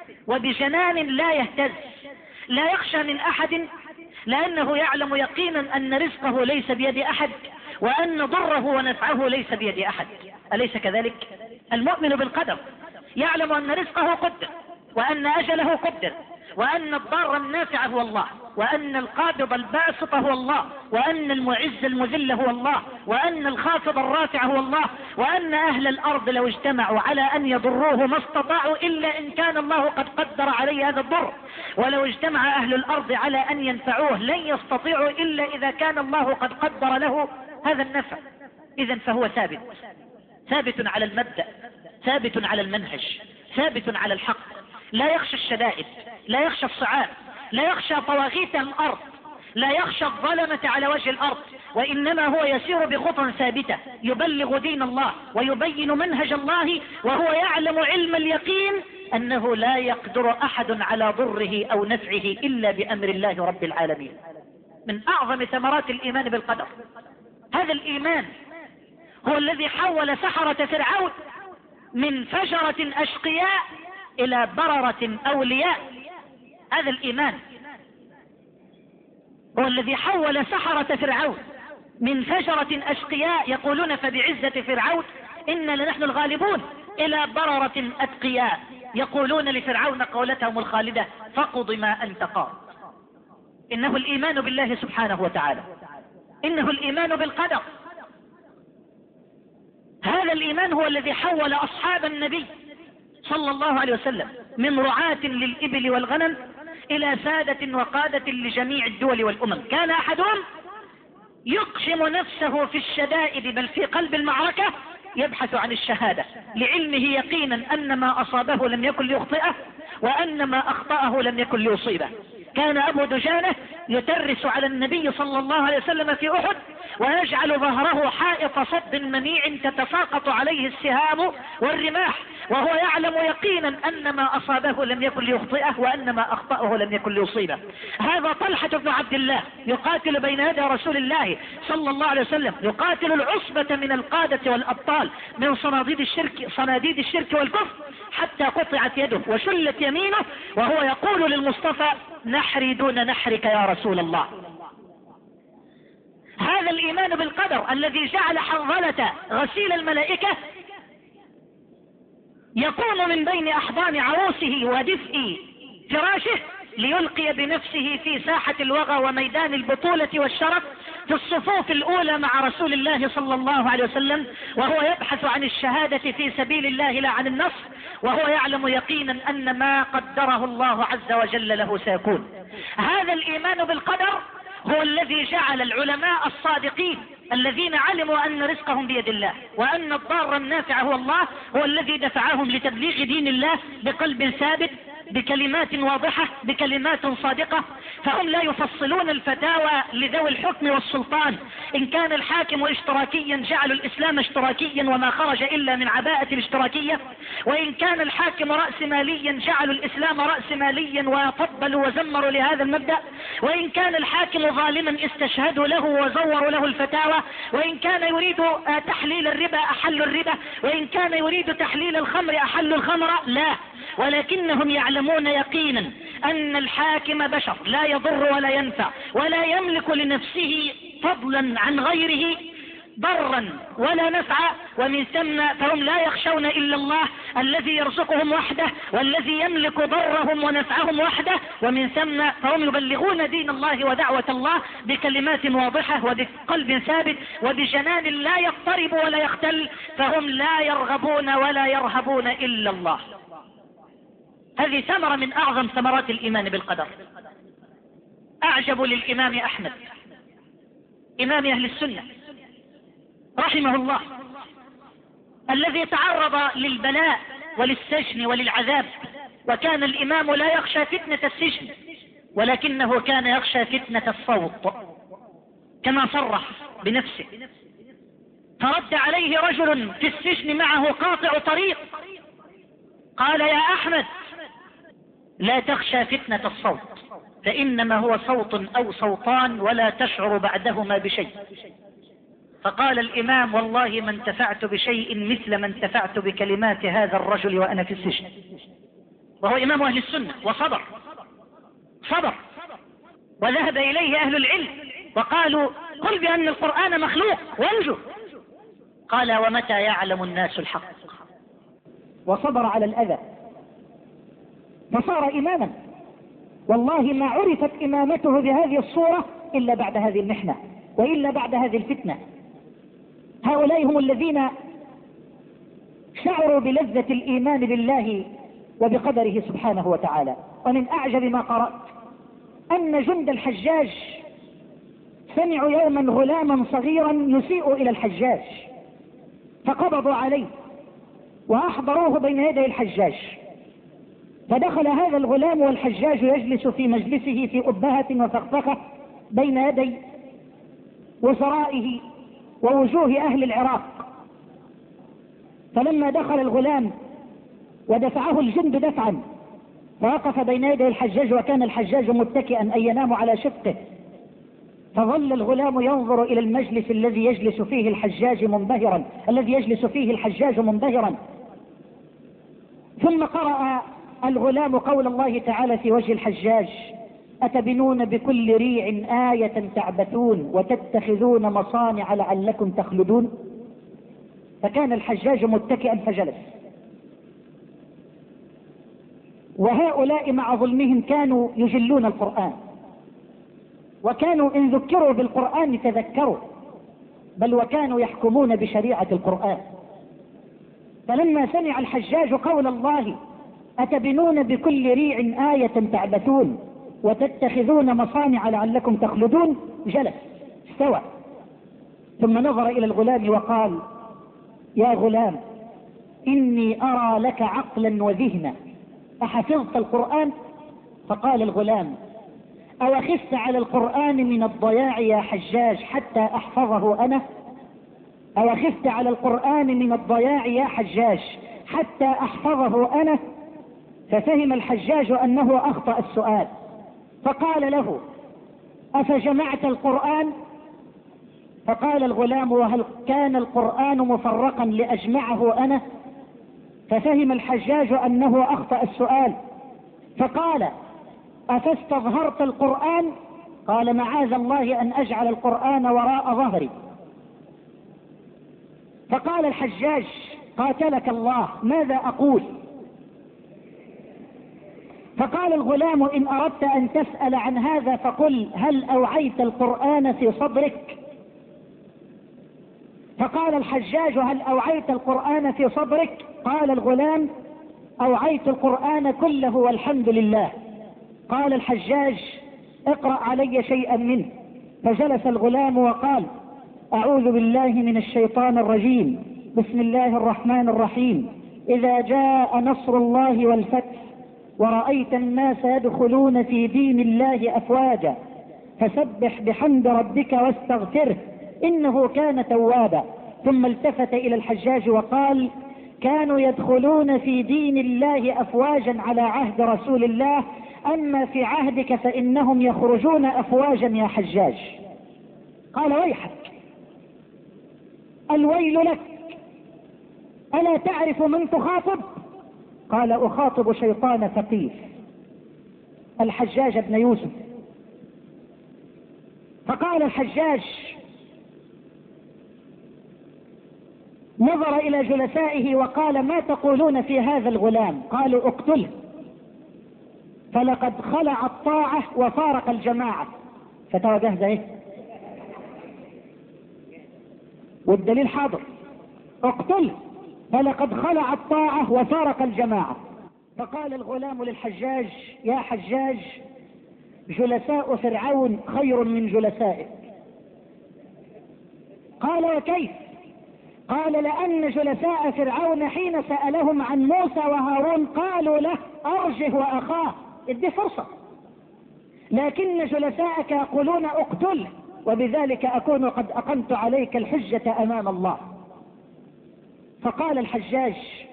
وبجنان لا يهتز، لا يخشى من أحد، لأنه يعلم يقينا أن رزقه ليس بيد أحد، وأن ضره ونفعه ليس بيد أحد. أليس كذلك؟ المؤمن بالقدر يعلم أن رزقه قدر، وأن أجله قدر، وأن الضار النافع هو الله، وأن القابض الباسط هو الله، وأن المعز المذل هو الله، وأن الخافض الرافع هو الله، وأن أهل الأرض لو اجتمعوا على أن يضروه ما استطاعوا إلا إن كان الله قد قدر عليه هذا الضر، ولو اجتمع أهل الأرض على أن ينفعوه لن يستطيعوا إلا إذا كان الله قد قدر له هذا النفع. إذن فهو ثابت، ثابت على المبدأ، ثابت على المنهج، ثابت على الحق، لا يخشى الشدائد، لا يخشى الصعاب، لا يخشى طواغيت الأرض، لا يخشى الظلمة على وجه الأرض، وإنما هو يسير بخطى ثابتة يبلغ دين الله ويبين منهج الله، وهو يعلم علم اليقين أنه لا يقدر أحد على ضره أو نفعه إلا بأمر الله رب العالمين. من أعظم ثمرات الإيمان بالقدر هذا الإيمان، هو الذي حول سحرة فرعون من فجرة أشقياء إلى بررة أولياء. هذا الإيمان هو الذي حول سحرة فرعون من فجرة أشقياء يقولون فبعزة فرعون إنا لنحن الغالبون، إلى بررة أتقياء يقولون لفرعون قولتهم الخالدة فاقض ما أنت قاض. إنه الإيمان بالله سبحانه وتعالى، إنه الإيمان بالقدر. هذا الإيمان هو الذي حول أصحاب النبي صلى الله عليه وسلم من رعاة للإبل والغنم إلى سادة وقادة لجميع الدول والأمم. كان أحدهم يقشم نفسه في الشدائد بل في قلب المعركة يبحث عن الشهادة، لعلمه يقينا أن ما أصابه لم يكن ليخطئه، وأن ما أخطأه لم يكن ليصيبه. كان أبو دجانة يترس على النبي صلى الله عليه وسلم في أحد، ويجعل ظهره حائط صد منيع تتساقط عليه السهام والرماح، وهو يعلم يقينا أن ما أصابه لم يكن ليخطئه، وأن ما أخطأه لم يكن ليصيبه. هذا طلحة بن عبد الله يقاتل بين يدي رسول الله صلى الله عليه وسلم، يقاتل العصبة من القادة والأبطال من صناديد الشرك والكفر، حتى قطعت يده وشلت يمينه، وهو يقول للمصطفى نحري دون نحرك يا رسول الله. هذا الإيمان بالقدر الذي جعل حنظلة غسيل الملائكة يقوم من بين أحضان عروسه ودفء فراشه ليلقي بنفسه في ساحة الوغى وميدان البطولة والشرف في الصفوف الأولى مع رسول الله صلى الله عليه وسلم، وهو يبحث عن الشهادة في سبيل الله لا عن النصر، وهو يعلم يقينا أن ما قدره الله عز وجل له سيكون. هذا الإيمان بالقدر هو الذي جعل العلماء الصادقين الذين علموا أن رزقهم بيد الله وأن الضار النافع هو الله، هو الذي دفعهم لتبليغ دين الله بقلب ثابت، بكلمات واضحة، بكلمات صادقة. فهم لا يفصلون الفتاوى لذوي الحكم والسلطان. إن كان الحاكم اشتراكيا جعلوا الإسلام اشتراكيا وما خرج إلا من عباءة الاشتراكية، وإن كان الحاكم رأسماليا جعلوا الإسلام رأسماليا وطبلوا وزمروا لهذا المبدأ، وإن كان الحاكم ظالما استشهدوا له وزوروا له الفتاوى، وإن كان يريد تحليل الربا أحلوا الربا، وإن كان يريد تحليل الخمر أحلوا الخمر. لا، ولكنهم يعلمون يقينا أن الحاكم بشر لا يضر ولا ينفع، ولا يملك لنفسه فضلا عن غيره ضرا ولا نفعا، ومن ثم فهم لا يخشون إلا الله الذي يرزقهم وحده والذي يملك ضرهم ونفعهم وحده، ومن ثم فهم يبلغون دين الله ودعوة الله بكلمات واضحة وبقلب ثابت وبجنان لا يضطرب ولا يختل، فهم لا يرغبون ولا يرهبون إلا الله. هذه ثمرة من أعظم ثمرات الإيمان بالقدر. أعجب للإمام أحمد إمام أهل السنة رحمه الله، الذي تعرض للبلاء وللسجن وللعذاب، وكان الإمام لا يخشى فتنة السجن ولكنه كان يخشى فتنة الصوت كما صرح بنفسه. فرد عليه رجل في السجن معه قاطع طريق قال يا أحمد لا تخشى فتنة الصوت، فإنما هو صوت أو صوتان ولا تشعر بعدهما بشيء. فقال الإمام والله ما انتفعت بشيء مثل ما انتفعت بكلمات هذا الرجل وأنا في السجن. وهو إمام أهل السنة، وصبر وذهب إليه أهل العلم وقالوا قل بأن القرآن مخلوق وانجو. قال ومتى يعلم الناس الحق؟ وصبر على الأذى فصار إماما. والله ما عرفت إمامته بهذه الصورة إلا بعد هذه المحنة وإلا بعد هذه الفتنة. هؤلاء هم الذين شعروا بلذة الإيمان بالله وبقدره سبحانه وتعالى. ومن أعجب ما قرأت أن جند الحجاج سمعوا يوما غلاما صغيرا يسيء إلى الحجاج فقبضوا عليه وأحضروه بين يدي الحجاج. فدخل هذا الغلام والحجاج يجلس في مجلسه في أبهة وفخفخة بين يدي وزرائه ووجوه أهل العراق. فلما دخل الغلام ودفعه الجند دفعا فوقف بين يدي الحجاج وكان الحجاج متكئا أي ينام على شقه، فظل الغلام ينظر إلى المجلس الذي يجلس فيه الحجاج منبهرا ثم قرأ الغلام قول الله تعالى في وجه الحجاج أتبنون بكل ريع آية تعبثون وتتخذون مصانع لعلكم تخلدون. فكان الحجاج متكئا فجلس. وهؤلاء مع ظلمهم كانوا يجلون القرآن وكانوا إن ذكروا بالقرآن تذكروا، بل وكانوا يحكمون بشريعة القرآن. فلما سمع الحجاج قول الله أتبنون بكل ريع آية تعبثون وتتخذون مصانع لعلكم تخلدون جلس استوى، ثم نظر إلى الغلام وقال يا غلام إني أرى لك عقلا وذهنا أحفظت القرآن؟ فقال الغلام أو خفت على القرآن من الضياع يا حجاج حتى أحفظه أنا؟ أو خفت على القرآن من الضياع يا حجاج حتى أحفظه أنا؟ ففهم الحجاج أنه أخطأ السؤال فقال له أفجمعت القرآن؟ فقال الغلام وهل كان القرآن مفرقا لأجمعه أنا؟ ففهم الحجاج أنه أخطأ السؤال فقال أفاستظهرت القرآن؟ قال معاذ الله أن أجعل القرآن وراء ظهري. فقال الحجاج قاتلك الله ماذا أقول؟ فقال الغلام إن أردت أن تسأل عن هذا فقل هل أوعيت القرآن في صدرك؟ فقال الحجاج هل أوعيت القرآن في صدرك؟ قال الغلام أوعيت القرآن كله والحمد لله. قال الحجاج اقرأ علي شيئا منه. فجلس الغلام وقال أعوذ بالله من الشيطان الرجيم بسم الله الرحمن الرحيم إذا جاء نصر الله والفتح ورأيت الناس يدخلون في دين الله أفواجا فسبح بحمد ربك واستغفره إنه كان توابا. ثم التفت إلى الحجاج وقال كانوا يدخلون في دين الله أفواجا على عهد رسول الله أما في عهدك فإنهم يخرجون أفواجا يا حجاج. قال ويحك الويل لك ألا تعرف من تخاطب؟ قال أخاطب شيطان ثقيف الحجاج بن يوسف. فقال الحجاج نظر إلى جلسائه وقال ما تقولون في هذا الغلام؟ قالوا اقتله فلقد خلع الطاعة وفارق الجماعة. فتوجه ايه والدليل حاضر اقتله فلقد خلع الطاعة وفارق الجماعة. فقال الغلام للحجاج يا حجاج جلساء فرعون خير من جلسائك. قال وكيف؟ قال لأن جلساء فرعون حين سألهم عن موسى وهارون قالوا له أرجه وأخاه ادي فرصة، لكن جلساءك يقولون اقتله وبذلك أكون قد أقمت عليك الحجة أمام الله. فقال الحجاج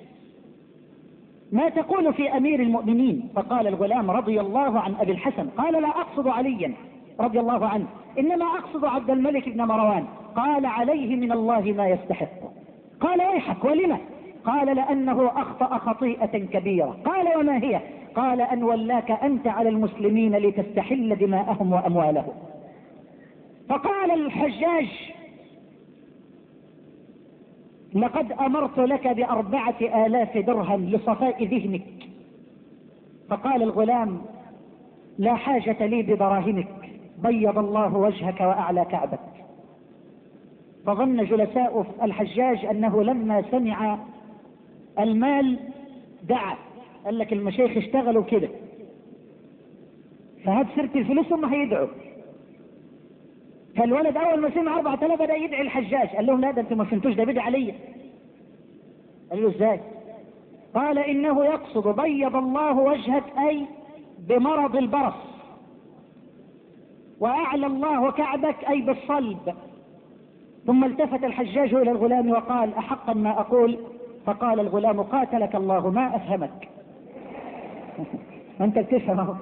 ما تقول في أمير المؤمنين؟ فقال الغلام رضي الله عن أبي الحسن. قال لا أقصد عليا رضي الله عنه إنما أقصد عبد الملك بن مروان. قال عليه من الله ما يستحق. قال ويحك ولما؟ قال لأنه أخطأ خطيئة كبيرة. قال وما هي؟ قال أن ولاك أنت على المسلمين لتستحل دماءهم وأموالهم. فقال الحجاج لقد أمرت لك ب4,000 درهم لصفاء ذهنك. فقال الغلام لا حاجة لي بدراهمك، بيض الله وجهك وأعلى كعبك. فظن جلساء الحجاج أنه لما سمع المال دعا، قال لك المشايخ اشتغلوا كده، فهات سيرة الفلوس هم هيدعوا. فالولد أول ما سمع 4,000 بدأ يدعي الحجاج، قال لهم لا ده انتم ما فهمتوش، ده بدعي عليا. قال له ازاي؟ قال إنه يقصد بيض الله وجهك أي بمرض البرص، وأعلى الله كعبك أي بالصلب. ثم التفت الحجاج إلى الغلام وقال أحقا ما أقول؟ فقال الغلام قاتلك الله ما أفهمك. أنت بتفهم.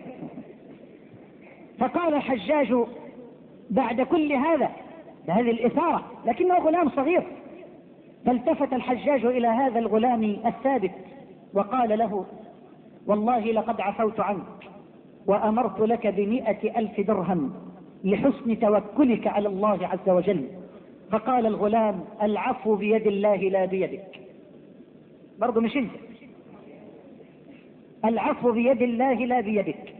فقال الحجاج بعد كل هذا بهذه الإثارة، لكنه غلام صغير، فالتفت الحجاج إلى هذا الغلام الثابت وقال له والله لقد عفوت عنك وأمرت لك ب100,000 درهم لحسن توكلك على الله عز وجل. فقال الغلام العفو بيد الله لا بيدك. برضو مش انت، العفو بيد الله لا بيدك،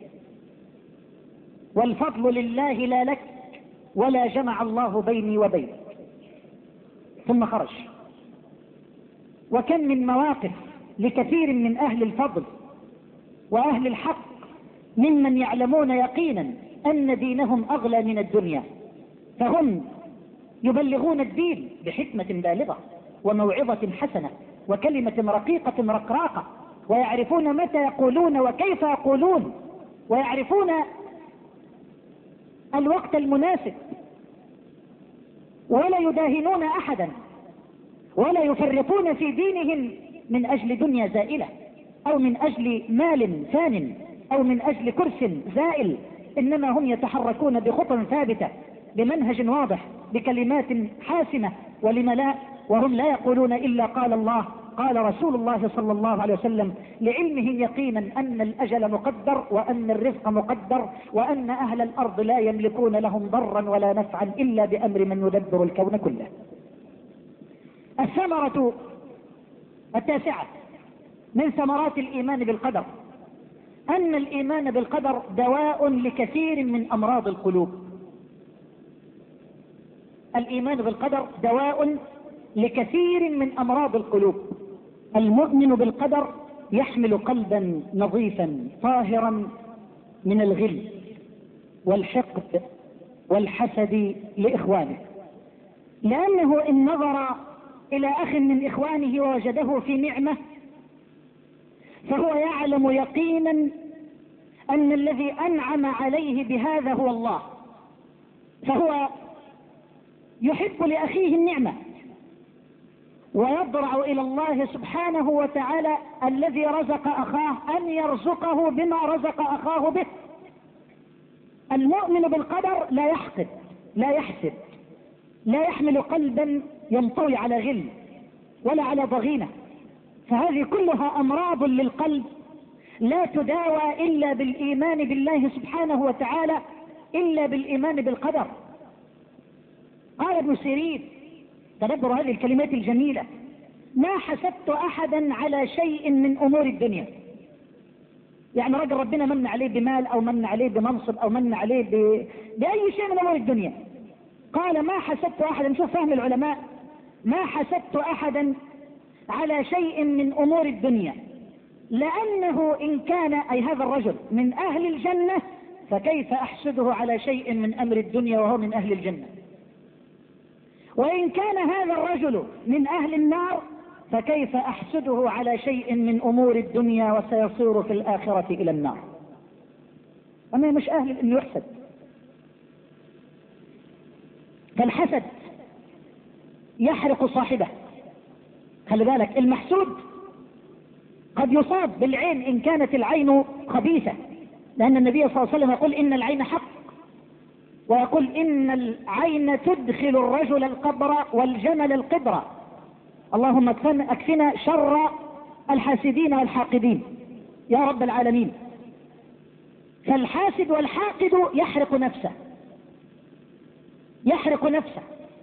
والفضل لله لا لك، ولا جمع الله بيني وبينك. ثم خرج. وكم من مواقف لكثير من أهل الفضل وأهل الحق ممن يعلمون يقينا أن دينهم أغلى من الدنيا، فهم يبلغون الدين بحكمة بالغة وموعظة حسنة وكلمة رقيقة رقراقة، ويعرفون متى يقولون وكيف يقولون، ويعرفون الوقت المناسب، ولا يداهنون أحدا، ولا يفرطون في دينهم من أجل دنيا زائلة أو من أجل مال فان أو من أجل كرس زائل، إنما هم يتحركون بخطى ثابتة بمنهج واضح بكلمات حاسمة ولم لا، وهم لا يقولون إلا قال الله قال رسول الله صلى الله عليه وسلم، لعلمهم يقينا أن الأجل مقدر وأن الرزق مقدر وأن أهل الأرض لا يملكون لهم ضرا ولا نفعا إلا بأمر من يدبر الكون كله. الثمرة 9 من ثمرات الإيمان بالقدر أن الإيمان بالقدر دواء لكثير من أمراض القلوب. الإيمان بالقدر دواء لكثير من أمراض القلوب. المؤمن بالقدر يحمل قلبا نظيفا طاهرا من الغل والحقد والحسد لإخوانه، لأنه إن نظر إلى أخ من إخوانه ووجده في نعمة فهو يعلم يقينا أن الذي أنعم عليه بهذا هو الله، فهو يحب لأخيه النعمة ويضرع إلى الله سبحانه وتعالى الذي رزق أخاه أن يرزقه بما رزق أخاه به. المؤمن بالقدر لا يحقد لا يحسد، لا يحمل قلبا ينطوي على غل ولا على ضغينة، فهذه كلها أمراض للقلب لا تداوى إلا بالإيمان بالله سبحانه وتعالى، إلا بالإيمان بالقدر. قال ابن سيرين، تدبر هذه الكلمات الجميلة، ما حسدت أحدا على شيء من أمور الدنيا. يعني رجل ربنا من عليه بمال أو من عليه بمنصب أو من عليه بأي شيء من أمور الدنيا، قال ما حسدت أحدا، شوف فهم العلماء، ما حسدت أحدا على شيء من أمور الدنيا لأنه إن كان أي هذا الرجل من أهل الجنة فكيف أحسده على شيء من أمر الدنيا وهو من أهل الجنة، وإن كان هذا الرجل من أهل النار فكيف أحسده على شيء من أمور الدنيا وسيصير في الآخرة إلى النار. أما مش أهل أن يحسد. فالحسد يحرق صاحبه. خلي بالك، المحسود قد يصاب بالعين إن كانت العين خبيثة، لأن النبي صلى الله عليه وسلم يقول إن العين حق، ويقول إن العين تدخل الرجل القبر والجمل القبر. اللهم اكفنا شر الحاسدين والحاقدين. يا رب العالمين. فالحاسد والحاقد يحرق نفسه، يحرق نفسه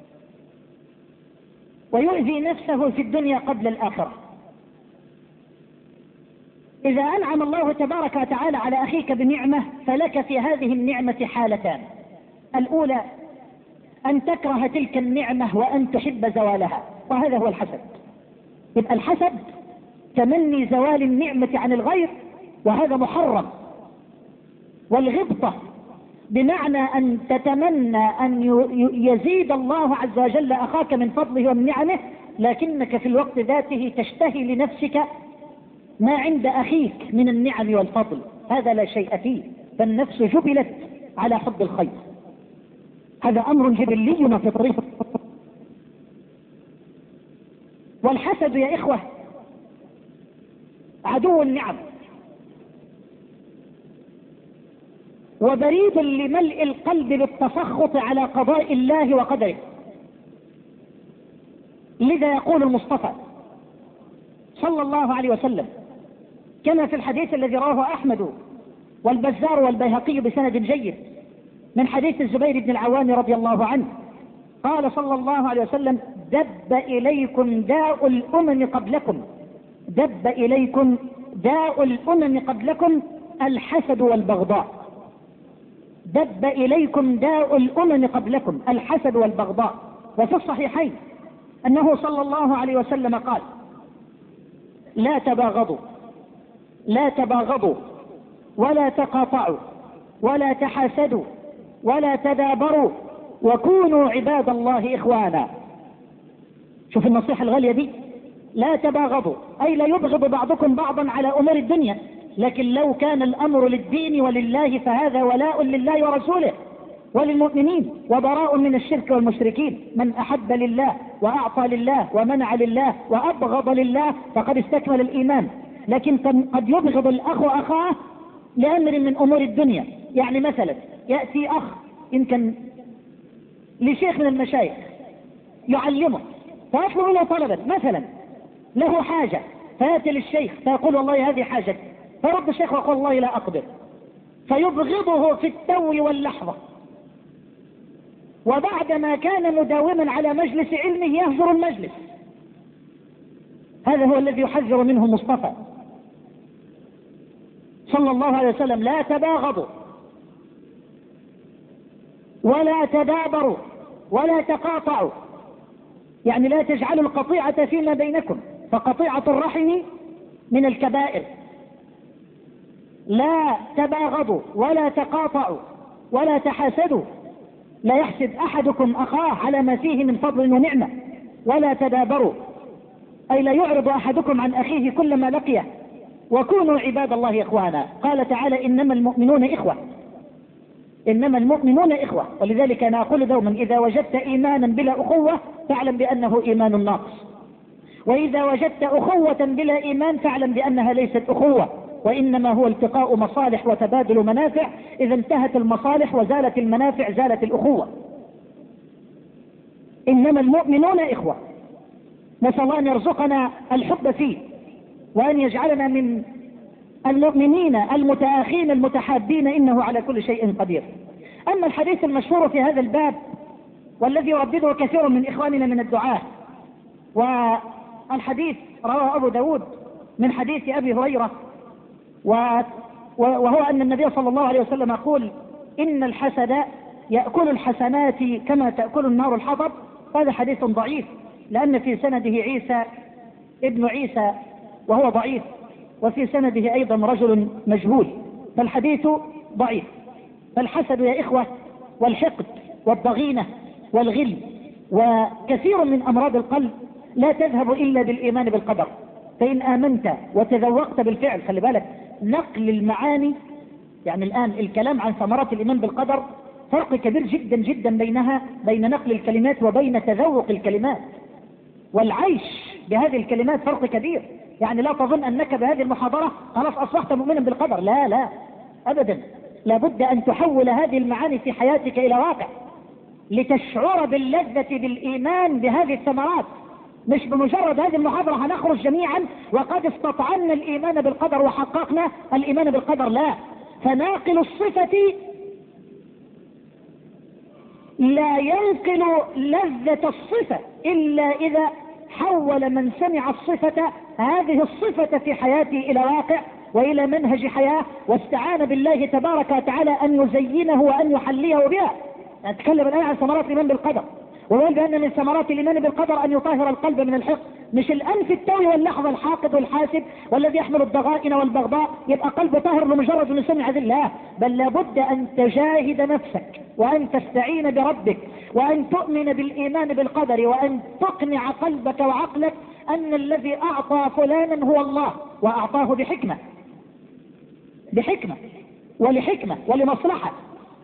ويؤذي نفسه في الدنيا قبل الآخرة. إذا أنعم الله تبارك وتعالى على أخيك بنعمة فلك في هذه النعمة حالتان: الأولى أن تكره تلك النعمة وأن تحب زوالها، وهذا هو الحسد. يبقى الحسد تمني زوال النعمة عن الغير، وهذا محرم. والغبطة بمعنى أن تتمنى أن يزيد الله عز وجل أخاك من فضله ومن نعمه، لكنك في الوقت ذاته تشتهي لنفسك ما عند أخيك من النعم والفضل، هذا لا شيء فيه، فالنفس جبلت على حب الخير، هذا أمر جبلي وفطري. والحسد يا إخوة عدو النعم، وبريد لملء القلب بالتسخط على قضاء الله وقدره. لذا يقول المصطفى صلى الله عليه وسلم كما في الحديث الذي رواه أحمد والبزار والبيهقي بسند جيد من حديث الزبير بن العوام رضي الله عنه، قال صلى الله عليه وسلم: دب إليكم داء الأمم قبلكم، دب إليكم داء الأمم قبلكم الحسد والبغضاء. دب إليكم داء الأمم قبلكم الحسد والبغضاء. وفي الصحيحين أنه صلى الله عليه وسلم قال: لا تباغضوا، لا تباغضوا ولا تقاطعوا ولا تحاسدوا ولا تدابروا وكونوا عباد الله إخوانا. شوف النصيحة الغالية دي، لا تباغضوا أي لا يبغض بعضكم بعضا على أمور الدنيا، لكن لو كان الأمر للدين ولله فهذا ولاء لله ورسوله وللمؤمنين وبراء من الشرك والمشركين. من أحب لله وأعطى لله ومنع لله وأبغض لله فقد استكمل الإيمان. لكن قد يبغض الأخ أخاه لأمر من أمور الدنيا، يعني مثلا يأتي أخ يمكن لشيخ من المشايخ يعلمه فيطلب منه طلبا، مثلا له حاجة فيأتي للشيخ فيقول: والله هذه حاجتي، فيرد الشيخ ويقول: والله لا أقدر، فيبغضه في التو واللحظة، وبعدما كان مداوما على مجلس علمه يهجر المجلس. هذا هو الذي يحذر منه مصطفى صلى الله عليه وسلم: لا تباغضوا ولا تدابروا ولا تقاطعوا، يعني لا تجعلوا القطيعة فيما بينكم، فقطيعة الرحم من الكبائر. لا تباغضوا ولا تقاطعوا ولا تحاسدوا، لا يحسد أحدكم أخاه على ما فيه من فضل ونعمة. ولا تدابروا أي لا يعرض أحدكم عن أخيه كل ما لقيه. وكونوا عباد الله إخوانا. قال تعالى: إنما المؤمنون إخوة، إنما المؤمنون إخوة. ولذلك أنا أقول دوما: إذا وجدت إيمانا بلا أخوة فاعلم بأنه إيمان ناقص، وإذا وجدت أخوة بلا إيمان فاعلم بأنها ليست أخوة، وإنما هو التقاء مصالح وتبادل منافع. إذا انتهت المصالح وزالت المنافع زالت الأخوة. إنما المؤمنون إخوة. نسأل الله أن يرزقنا الحب فيه، وأن يجعلنا من المؤمنين المتآخين المتحابين، إنه على كل شيء قدير. أما الحديث المشهور في هذا الباب والذي يردده كثير من إخواننا من الدعاة، والحديث رواه أبو داود من حديث أبي هريرة، وهو أن النبي صلى الله عليه وسلم يقول: إن الحسد يأكل الحسنات كما تأكل النار الحطب. هذا حديث ضعيف، لأن في سنده عيسى ابن عيسى وهو ضعيف، وفي سنده أيضا رجل مجهول، فالحديث ضعيف. فالحسد يا إخوة والحقد والضغينة والغل وكثير من أمراض القلب لا تذهب إلا بالإيمان بالقدر. فإن آمنت وتذوقت بالفعل، خلي بالك، نقل المعاني، يعني الآن الكلام عن ثمرات الإيمان بالقدر فرق كبير جدا جدا بين نقل الكلمات وبين تذوق الكلمات، والعيش بهذه الكلمات فرق كبير. يعني لا تظن أنك بهذه المحاضرة خلاص أصبحت مؤمنا بالقدر، لا لا أبدا. لابد أن تحول هذه المعاني في حياتك إلى واقع لتشعر باللذة بالإيمان بهذه الثمرات. مش بمجرد هذه المحاضرة هنخرج جميعا وقد استطعنا الإيمان بالقدر وحققنا الإيمان بالقدر، لا. فناقل الصفة لا ينقل لذة الصفة إلا إذا حول من سمع الصفة هذه الصفة في حياته إلى واقع وإلى منهج حياة، واستعان بالله تبارك وتعالى أن يزينه وأن يحليه بها. نتكلم الآن عن ثمرات الإيمان بالقدر، وقال بأن من ثمرات الإيمان بالقدر أن يطهر القلب من الحقد، مش الأنف التوي واللحظة الحاقد والحاسد والذي يحمل الضغائن والبغضاء يبقى قلب طاهر لمجرد أن سمع الله، بل لابد أن تجاهد نفسك وأن تستعين بربك وأن تؤمن بالإيمان بالقدر وأن تقنع قلبك وعقلك أن الذي أعطى فلانا هو الله وأعطاه بحكمة ولحكمة ولمصلحة.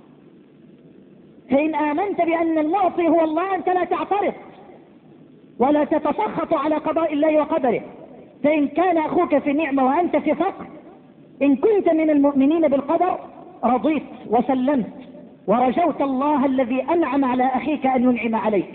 فإن آمنت بأن المعطي هو الله أنت لا تعترض ولا تتسخط على قضاء الله وقدره. فإن كان أخوك في نعمة وأنت في فقر، إن كنت من المؤمنين بالقدر رضيت وسلمت ورجوت الله الذي أنعم على أخيك أن ينعم عليك.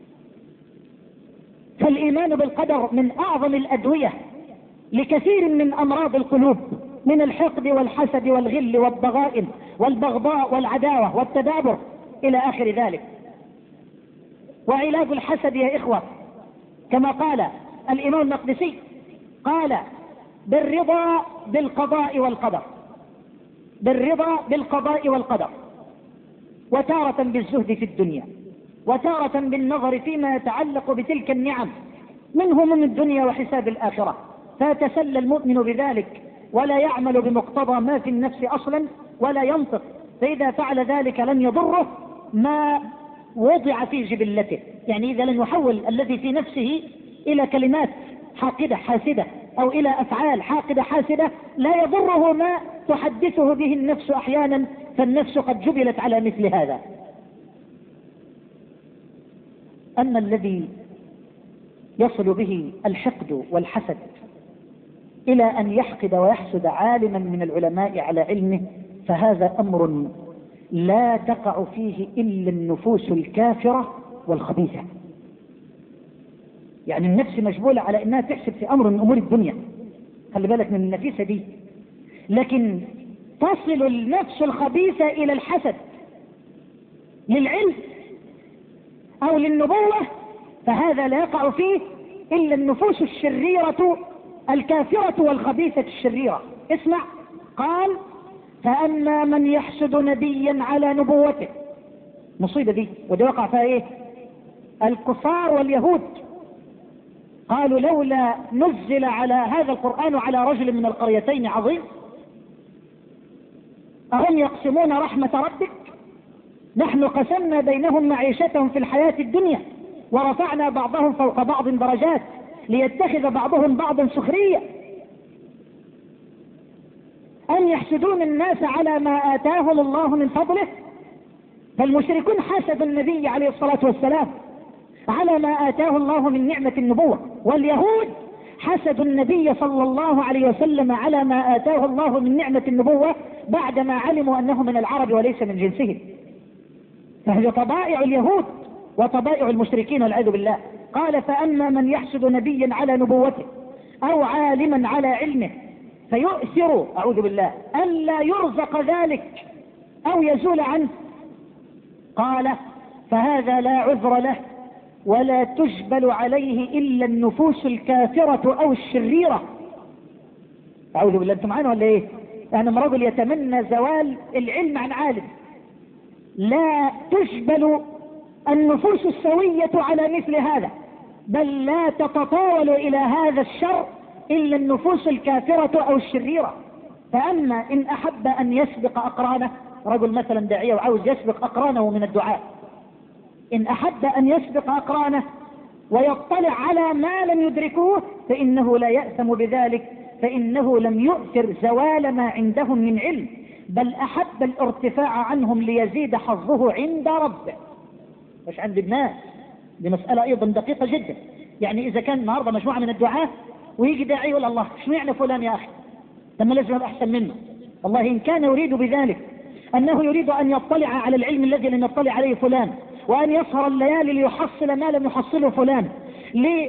فالإيمان بالقدر من أعظم الأدوية لكثير من أمراض القلوب، من الحقد والحسد والغل والضغائن والبغضاء والعداوة والتدابر إلى آخر ذلك. وعلاج الحسد يا إخوة كما قال الإمام المقدسي، قال بالرضا بالقضاء والقدر، بالرضا بالقضاء والقدر، وتارة بالزهد في الدنيا، وتارة بالنظر فيما يتعلق بتلك النعم من هموم الدنيا وحساب الآخرة، فيتسلى المؤمن بذلك ولا يعمل بمقتضى ما في النفس أصلا ولا ينطق، فإذا فعل ذلك لن يضره ما وضع في جبلته، يعني إذا لن يحول الذي في نفسه إلى كلمات حاقدة حاسدة أو إلى أفعال حاقدة حاسدة لا يضره ما تحدثه به النفس أحيانا، فالنفس قد جبلت على مثل هذا. أما الذي يصل به الحقد والحسد إلى أن يحقد ويحسد عالما من العلماء على علمه، فهذا أمر لا تقع فيه إلا النفوس الكافرة والخبيثة. يعني النفس مجبولة على أنها تحسب في أمر من أمور الدنيا، خلي بالك من النفيسة دي، لكن تصل النفس الخبيثة إلى الحسد للعلم أو للنبوة، فهذا لا يقع فيه إلا النفوس الشريرة الكافرة والخبيثة الشريرة. اسمع، قال فأما من يحسد نبيا على نبوته، مصيبة دي، ودي وقع فيها ايه؟ الكفار واليهود. قالوا لولا نزل على هذا القرآن على رجل من القريتين عظيم، أهم يقسمون رحمة ربك، نحن قسمنا بينهم معيشتهم في الحياة الدنيا ورفعنا بعضهم فوق بعض درجات ليتخذ بعضهم بعضا سخرية، أن يحسدون الناس على ما آتاهم الله من فضله. فالمشركون حسدوا النبي عليه الصلاة والسلام على ما آتاه الله من نعمة النبوة، واليهود حسدوا النبي صلى الله عليه وسلم على ما آتاه الله من نعمة النبوة بعدما علموا أنه من العرب وليس من جنسهم. فهي طبائع اليهود وطبائع المشركين والعياذ بالله. قال فأما من يحسد نبيا على نبوته أو عالما على علمه فيؤثر أعوذ بالله ألا يرزق ذلك أو يزول عنه، قال فهذا لا عذر له ولا تجبل عليه إلا النفوس الكافرة أو الشريرة. أعوذ بالله، أنتم معانا ولا إيه؟ يعني رجل يتمنى زوال العلم عن عالم، لا تجبل النفوس السوية على مثل هذا، بل لا تتطاول إلى هذا الشر إلا النفوس الكافرة أو الشريرة. فأما إن أحب أن يسبق أقرانه، رجل مثلا داعية وعاوز يسبق أقرانه من الدعاء، إن أحب أن يسبق أقرانه ويطلع على ما لم يدركوه فإنه لا يأثم بذلك، فإنه لم يؤثر زوال ما عندهم من علم، بل أحب الارتفاع عنهم ليزيد حظه عند ربه مش عند الناس. دي مسألة أيضا دقيقة جدا. يعني إذا كان النهاردة مجموعة من الدعاة ويجي داعي يقول الله شو يعني فلان يا أخي، لما لازم يبقى أحسن منه. والله إن كان يريد بذلك أنه يريد أن يطلع على العلم الذي لم يطلع عليه فلان، وأن يسهر الليالي ليحصل ما لم يحصله فلان،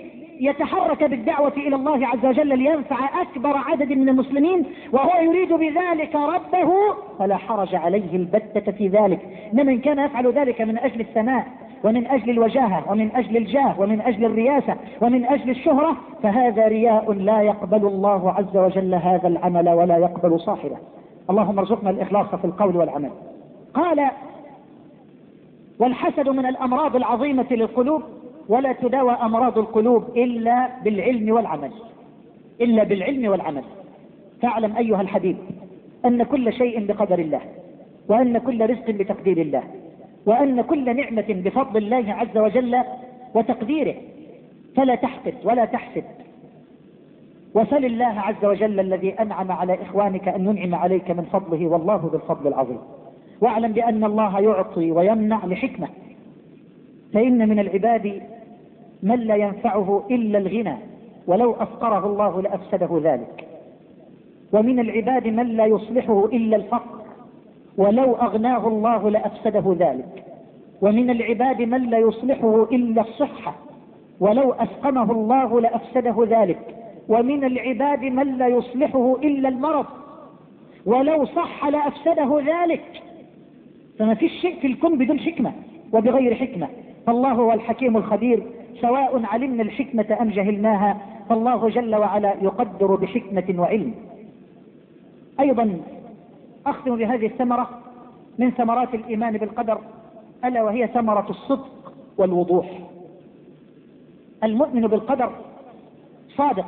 يتحرك بالدعوة إلى الله عز وجل لينفع أكبر عدد من المسلمين وهو يريد بذلك ربه فلا حرج عليه البتة في ذلك. إنما إن كان يفعل ذلك من أجل الثناء ومن أجل الوجاهة ومن أجل الجاه ومن أجل الرياسة ومن أجل الشهرة فهذا رياء لا يقبل الله عز وجل هذا العمل ولا يقبل صاحبه. اللهم ارزقنا الإخلاص في القول والعمل. قال: والحسد من الأمراض العظيمة للقلوب ولا تداوى أمراض القلوب إلا بالعلم والعمل، إلا بالعلم والعمل. فاعلم أيها الحبيب أن كل شيء بقدر الله، وأن كل رزق بتقدير الله، وأن كل نعمة بفضل الله عز وجل وتقديره، فلا تحقد ولا تحسد، وسل الله عز وجل الذي أنعم على إخوانك أن ينعم عليك من فضله، والله ذو الفضل العظيم. واعلم بأن الله يعطي ويمنع لحكمة، فإن من العباد من لا ينفعه إلا الغنى ولو أفقره الله لأفسده ذلك، ومن العباد من لا يصلحه إلا الفقر ولو أغناه الله لأفسده ذلك، ومن العباد من لا يصلحه إلا الصحة ولو أسقمه الله لأفسده ذلك، ومن العباد من لا يصلحه إلا المرض ولو صح لأفسده ذلك. فما فيش شيء في الكون بدون حكمة وبغير حكمة، فالله هو الحكيم الخبير، سواء علمنا الحكمة أم جهلناها، فالله جل وعلا يقدر بحكمة وعلم. أيضا أختم بهذه الثمرة من ثمرات الإيمان بالقدر، ألا وهي ثمرة الصدق والوضوح. المؤمن بالقدر صادق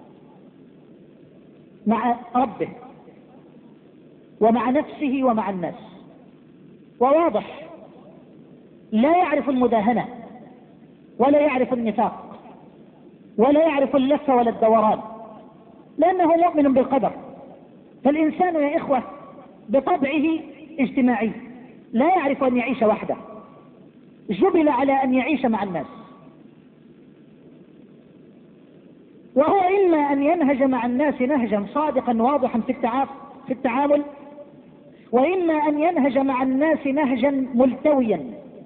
مع ربه ومع نفسه ومع الناس، وواضح، لا يعرف المداهنة ولا يعرف النفاق ولا يعرف اللف ولا الدوران، لأنه مؤمن بالقدر. فالإنسان يا إخوة بطبعه اجتماعي، لا يعرف أن يعيش وحده، جبل على أن يعيش مع الناس، وهو إما أن ينهج مع الناس نهجا صادقا واضحا في التعامل، وإما أن ينهج مع الناس نهجا ملتويا.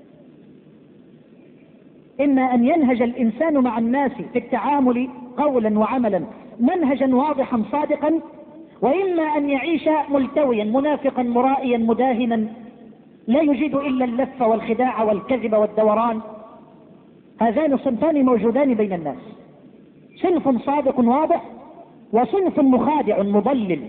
إما أن ينهج الإنسان مع الناس في التعامل قولا وعملا منهجا واضحا صادقا، وإما أن يعيش ملتويا منافقا مرائيا مداهنا لا يجيد إلا اللف والخداع والكذب والدوران. هذان صنفان موجودان بين الناس، صنف صادق واضح وصنف مخادع مضلل.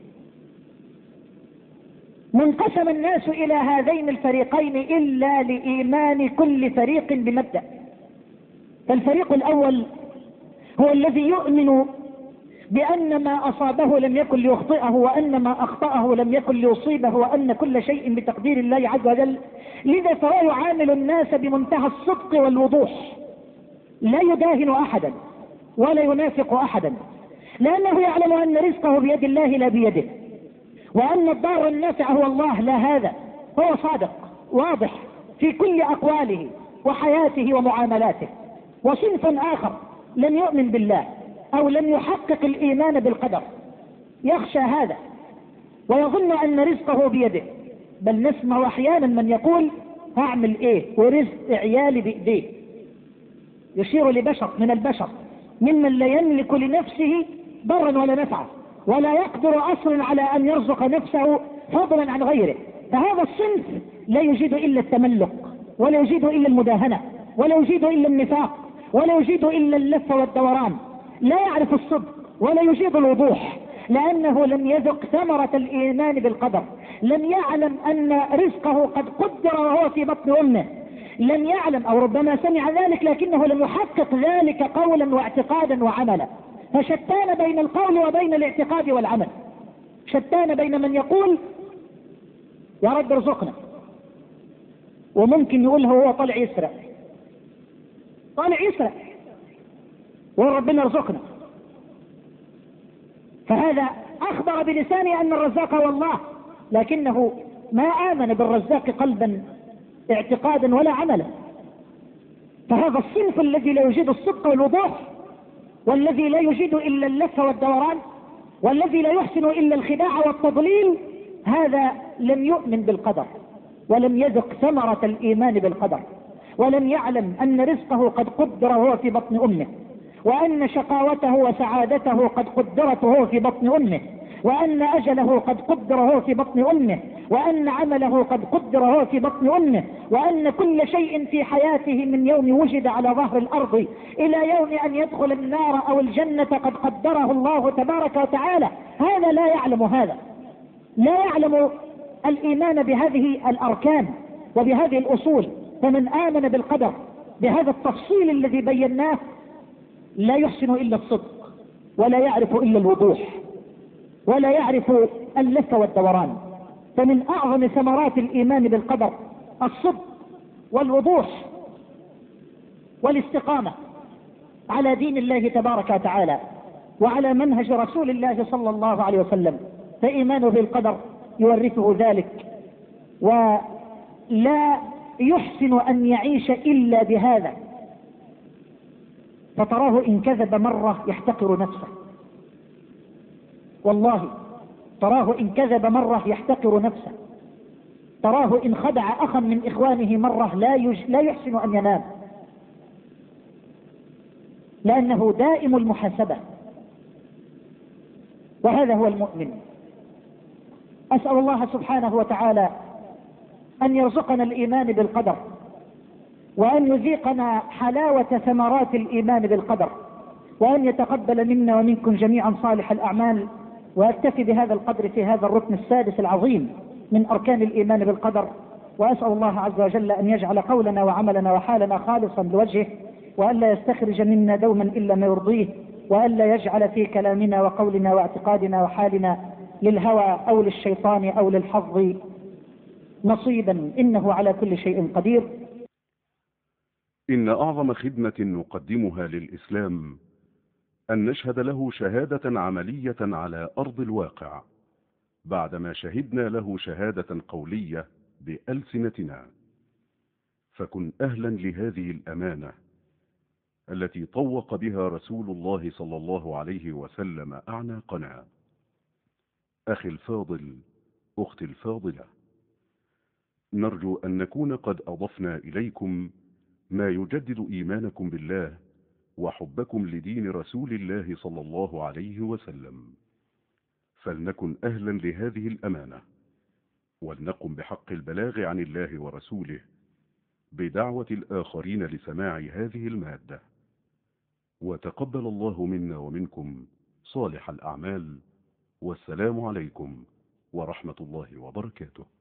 ما انقسم الناس إلى هذين الفريقين إلا لإيمان كل فريق بمبدأ. فالفريق الأول هو الذي يؤمن بأن ما أصابه لم يكن ليخطئه، وأن ما أخطأه لم يكن ليصيبه، وأن كل شيء بتقدير الله عز وجل. لذا فهو يعامل الناس بمنتهى الصدق والوضوح، لا يداهن أحدا ولا ينافق أحدا، لأنه يعلم أن رزقه بيد الله لا بيده، وأن الضار النافع هو الله لا هذا. هو صادق واضح في كل أقواله وحياته ومعاملاته. وصنف آخر لم يؤمن بالله أو لم يحقق الإيمان بالقدر، يخشى هذا ويظن أن رزقه بيده، بل نسمع أحيانا من يقول هعمل إيه ورزق عيالي بإيديه، يشير لبشر من البشر ممن لا يملك لنفسه ضرا ولا نفعا، ولا يقدر أصلا على أن يرزق نفسه فضلا عن غيره. فهذا الصنف لا يجيد إلا التملق، ولا يجيد إلا المداهنة، ولا يجيد إلا النفاق، ولا يجيد إلا اللف والدوران، لا يعرف الصدق ولا يجيد الوضوح، لأنه لم يذق ثمرة الإيمان بالقدر، لم يعلم أن رزقه قد قدر وهو في بطن أمه، لم يعلم أو ربما سمع ذلك لكنه لم يحقق ذلك قولا واعتقادا وعملا. فشتان بين القول وبين الاعتقاد والعمل، شتان بين من يقول يا رب ارزقنا، وممكن يقول هو طالع يسرق، وربنا ارزقنا، فهذا أخبر بلسانه أن الرزاق هو الله، لكنه ما آمن بالرزاق قلبا اعتقادا ولا عملا. فهذا الصنف الذي لا يجيد الصدق والوضوح، والذي لا يجيد إلا اللف والدوران، والذي لا يحسن إلا الخداع والتضليل، هذا لم يؤمن بالقدر ولم يذق ثمرة الإيمان بالقدر، ولم يعلم أن رزقه قد قدر وهو في بطن أمه، وأن شقاوته وسعادته قد قدرت وهو في بطن أمه، وأن أجله قد قدر وهو في بطن أمه، وأن عمله قد قدر وهو في بطن أمه، وأن كل شيء في حياته من يوم وجد على ظهر الأرض إلى يوم أن يدخل النار أو الجنة قد قدره الله تبارك وتعالى. هذا لا يعلم هذا، لا يعلم الإيمان بهذه الأركان وبهذه الأصول. فمن آمن بالقدر بهذا التفصيل الذي بيناه لا يحسن إلا الصدق، ولا يعرف إلا الوضوح، ولا يعرف اللف والدوران. فمن أعظم ثمرات الإيمان بالقدر الصدق والوضوح والاستقامة على دين الله تبارك وتعالى وعلى منهج رسول الله صلى الله عليه وسلم. فإيمانه بالقدر يورثه ذلك، ولا يحسن أن يعيش إلا بهذا. فتراه إن كذب مرة يحتقر نفسه، والله تراه إن كذب مرة يحتقر نفسه، تراه إن خدع أخا من إخوانه مرة لا يحسن أن ينام، لأنه دائم المحاسبة. وهذا هو المؤمن. أسأل الله سبحانه وتعالى أن يرزقنا الإيمان بالقدر، وأن يذيقنا حلاوة ثمرات الإيمان بالقدر، وأن يتقبل منا ومنكم جميعا صالح الأعمال. وأكتفي بهذا القدر في هذا الركن السادس العظيم من أركان الإيمان بالقدر. وأسأل الله عز وجل أن يجعل قولنا وعملنا وحالنا خالصا لوجهه، وألا يستخرج منا دوما إلا ما يرضيه، وألا يجعل في كلامنا وقولنا واعتقادنا وحالنا للهوى أو للشيطان أو للحظ نصيبا، إنه على كل شيء قدير. إن أعظم خدمة نقدمها للإسلام أن نشهد له شهادة عملية على أرض الواقع، بعدما شهدنا له شهادة قولية بألسنتنا. فكن أهلا لهذه الأمانة التي طوق بها رسول الله صلى الله عليه وسلم أعناقنا. أخي الفاضل، أختي الفاضلة، نرجو أن نكون قد أضفنا إليكم ما يجدد إيمانكم بالله وحبكم لدين رسول الله صلى الله عليه وسلم. فلنكن أهلا لهذه الأمانة، ولنقم بحق البلاغ عن الله ورسوله بدعوة الآخرين لسماع هذه المادة. وتقبل الله منا ومنكم صالح الأعمال، والسلام عليكم ورحمة الله وبركاته.